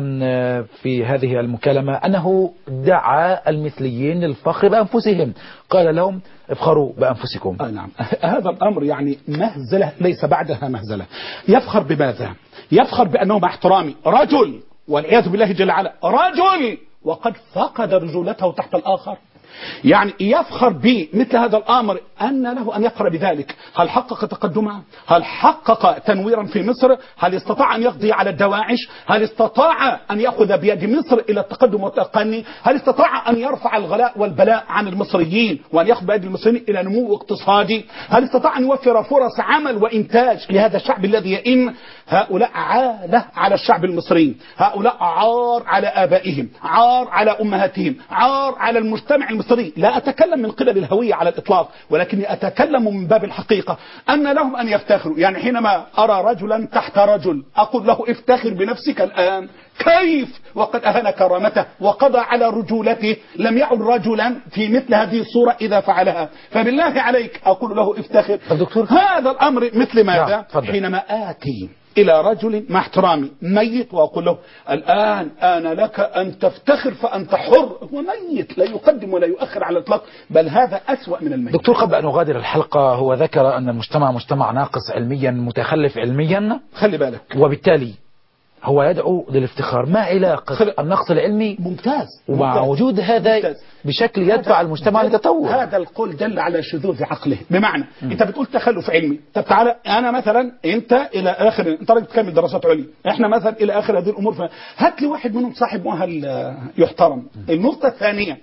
في هذه المكالمة أنه دعا المثليين للفخر بأنفسهم، قال لهم افخروا بأنفسكم. آه نعم. هذا الأمر يعني مهزلة ليس بعدها مهزلة. يفخر بماذا؟ يفخر بأنه مع احترامي رجل، والعياذ بالله جل وعلا رجل، وقد فقد رجولته تحت الآخر. يعني يفخر بمثل هذا الأمر أن له أن يفخر بذلك. هل حقق تقدما؟ هل حقق تنويرا في مصر؟ هل استطاع أن يقضي على الدواعش؟ هل استطاع أن يأخذ بيد مصر إلى التقدم والتقني؟ هل استطاع أن يرفع الغلاء والبلاء عن المصريين وأن يأخذ بيد المصريين إلى نمو اقتصادي؟ هل استطاع أن يوفر فرص عمل وإنتاج لهذا الشعب الذي يئن؟ هؤلاء عالة على الشعب المصري، هؤلاء عار على آبائهم، عار على أمهاتهم، عار على المجتمع المصري. لا أتكلم من قبل الهوية على الإطلاق، ولكني أتكلم من باب الحقيقة أن لهم أن يفتخروا. يعني حينما أرى رجلا تحت رجل أقول له افتخر بنفسك الآن، كيف وقد أهان كرامته وقضى على رجولته، لم يعد رجلا في مثل هذه الصورة إذا فعلها، فبالله عليك أقول له افتخر. هذا الأمر مثل ماذا؟ حينما آتي إلى رجل مع احترامي ميت وأقول له الآن آن لك أن تفتخر فأنت حر، هو ميت لا يقدم ولا يؤخر على الإطلاق، بل هذا أسوأ من الميت. دكتور، قبل أن نغادر الحلقة، هو ذكر أن المجتمع مجتمع ناقص علميا متخلف علميا، خلي بالك، وبالتالي هو يدعو للافتخار. ما علاقة النقص العلمي ممتاز ومع ممتاز. وجود هذا ممتاز. بشكل يدفع المجتمع للتطور؟ هذا القول دل على شذوذ عقله. بمعنى م. انت بتقول تخلف علمي، طب تعالى انا مثلا انت الى اخر، انت راجل تكمل دراسات عليا، احنا مثلا الى اخر هذه الامور، هات لي واحد منهم صاحب مؤهل يحترم. م. النقطه الثانيه،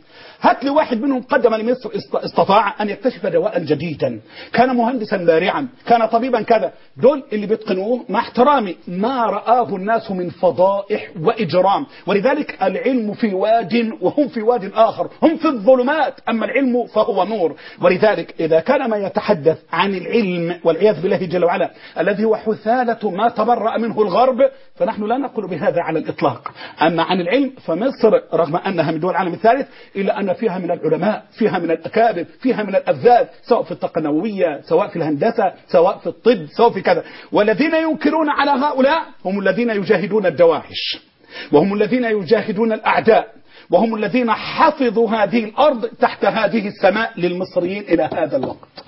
هات لي واحد منهم قدم لمصر استطاع أن يكتشف دواء جديدا، كان مهندسا بارعا، كان طبيبا كذا. دول اللي بيتقنوه مع احترامي ما رآه الناس من فضائح وإجرام. ولذلك العلم في واد وهم في واد آخر، هم في الظلمات، أما العلم فهو نور. ولذلك إذا كان ما يتحدث عن العلم والعياذ بالله جل وعلا الذي هو حثالة ما تبرأ منه الغرب، فنحن لا نقول بهذا على الإطلاق. أما عن العلم فمصر رغم أنها من دول العالم الثالث إلا أن فيها من العلماء، فيها من الأكابر، فيها من الأفذاذ، سواء في الطاقة النووية، سواء في الهندسة، سواء في الطب، سواء في كذا. والذين ينكرون على هؤلاء هم الذين يجاهدون الدواعش، وهم الذين يجاهدون الأعداء، وهم الذين حفظوا هذه الأرض تحت هذه السماء للمصريين إلى هذا الوقت.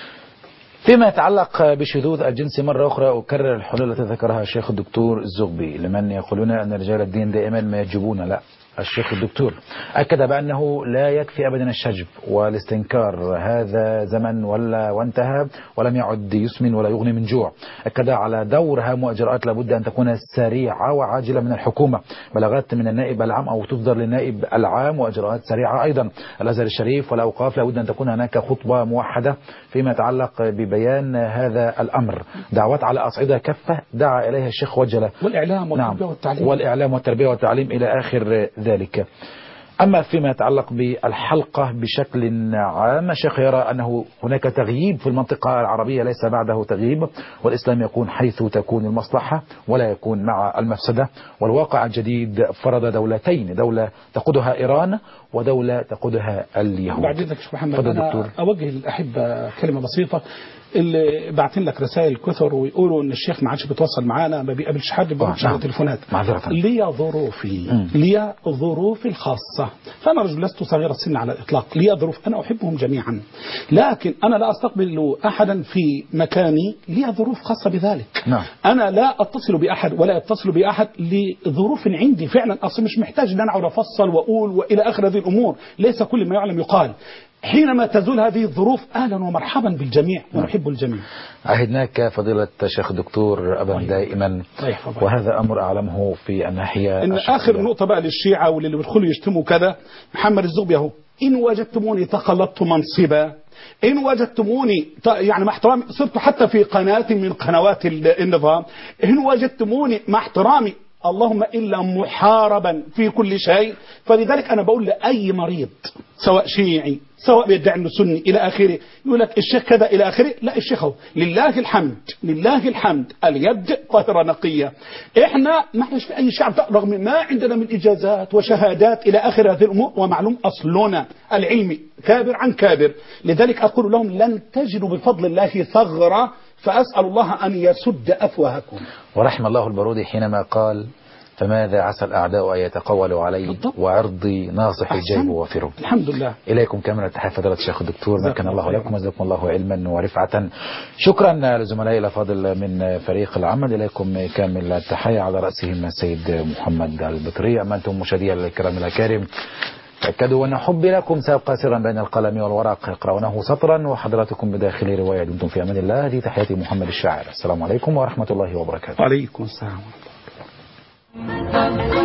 فيما يتعلق بشذوذ الجنس مرة أخرى أكرر الحلول التي ذكرها الشيخ الدكتور الزغبي لمن يقولون أن رجال الدين دائما ما يجبون. لا، الشيخ الدكتور أكد بأنه لا يكفي أبدا الشجب والاستنكار، هذا زمن ولا وانتهى ولم يعد يسمن ولا يغني من جوع. أكد على دور هام وإجراءات لابد أن تكون سريعة وعاجلة من الحكومة، بلاغات من النائب العام أو تصدر للنائب العام، وإجراءات سريعة أيضا. الأزهر الشريف والأوقاف لابد أن تكون هناك خطبة موحدة فيما يتعلق ببيان هذا الأمر. دعوات على أصعدة كافة دعا إليها الشيخ وجل، والإعلام والتربية نعم والتعليم والإعلام والتربية والتعليم إلى آخر ذلك. أما فيما يتعلق بالحلقة بشكل عام، الشيخ يرى أنه هناك تغييب في المنطقة العربية ليس بعده تغييب، والإسلام يكون حيث تكون المصلحة ولا يكون مع المفسدة. والواقع الجديد فرض دولتين، دولة تقودها إيران ودولة تقودها اليهود. بعد ذلك شيخ محمد أنا أوجه للأحبة كلمة بسيطة. اللي باعتين لك رسائل كثر ويقولوا ان الشيخ ما عادش بيتواصل معانا، ما بيقابلش حد، بيردش على تليفونات. لي ظروفي، لي ظروفي الخاصه، فانا رجل لست صغير السن على الاطلاق، لي ظروف، انا احبهم جميعا، لكن انا لا استقبل احدا في مكاني، لي ظروف خاصه بذلك. نعم. انا لا اتصل باحد ولا يتصل باحد لظروف عندي فعلا، اصلا مش محتاج ان انا اقعد افصل واقول والى اخر هذه الامور، ليس كل ما يعلم يقال. حينما تزول هذه الظروف أهلا ومرحبا بالجميع ونحب الجميع. عهدناك فضيلة الشيخ الدكتور أبا دائما، وهذا أمر أعلمه في الناحية إن آخر نقطة بقى للشيعة واللي بيدخلوا يشتموا كذا، محمد الزغبي أهو، إن وجدتموني تقلدت منصبا، إن وجدتموني يعني مع احترامي صرت حتى في قناة من قنوات النظام، إن وجدتموني مع احترامي اللهم إلا محاربا في كل شيء. فلذلك أنا بقول لأي مريض سواء شيعي سواء بيدعي انه سني الى اخره يقول لك الشيخ كذا الى اخره، لا الشيخ هو لله الحمد، لله الحمد اليد طاهره نقيه. احنا ما احناش في اي شعب رغم ما عندنا من اجازات وشهادات الى اخر هذه الامور، ومعلوم اصلنا العلمي كابر عن كابر. لذلك اقول لهم لن تجدوا بفضل الله ثغره، فاسال الله ان يسد افواهكم. ورحم الله البارودي حينما قال فماذا عسى الأعداء أن يتقولوا علي وعرضي ناصح الجيب وفره. الحمد لله. إليكم كامل التحية فضيلة الشيخ الدكتور، مكن الله لكم وجزاكم الله علما ورفعة. شكرا لزملائي الأفاضل من فريق العمل، إليكم كامل التحية على رأسهم السيد محمد البطري. أما أنتم مشاهدينا الكرام الأكارم تأكدوا أن حبي لكم سيبقى سرا بين القلم والورق، يقرأونه سطرا وحضراتكم بداخل رواية. دمتم في أمان الله. هذه تحياتي محمد الشاعر، السلام عليكم ورحمة الله وبركاته. وعليكم السلام ورحمة الله.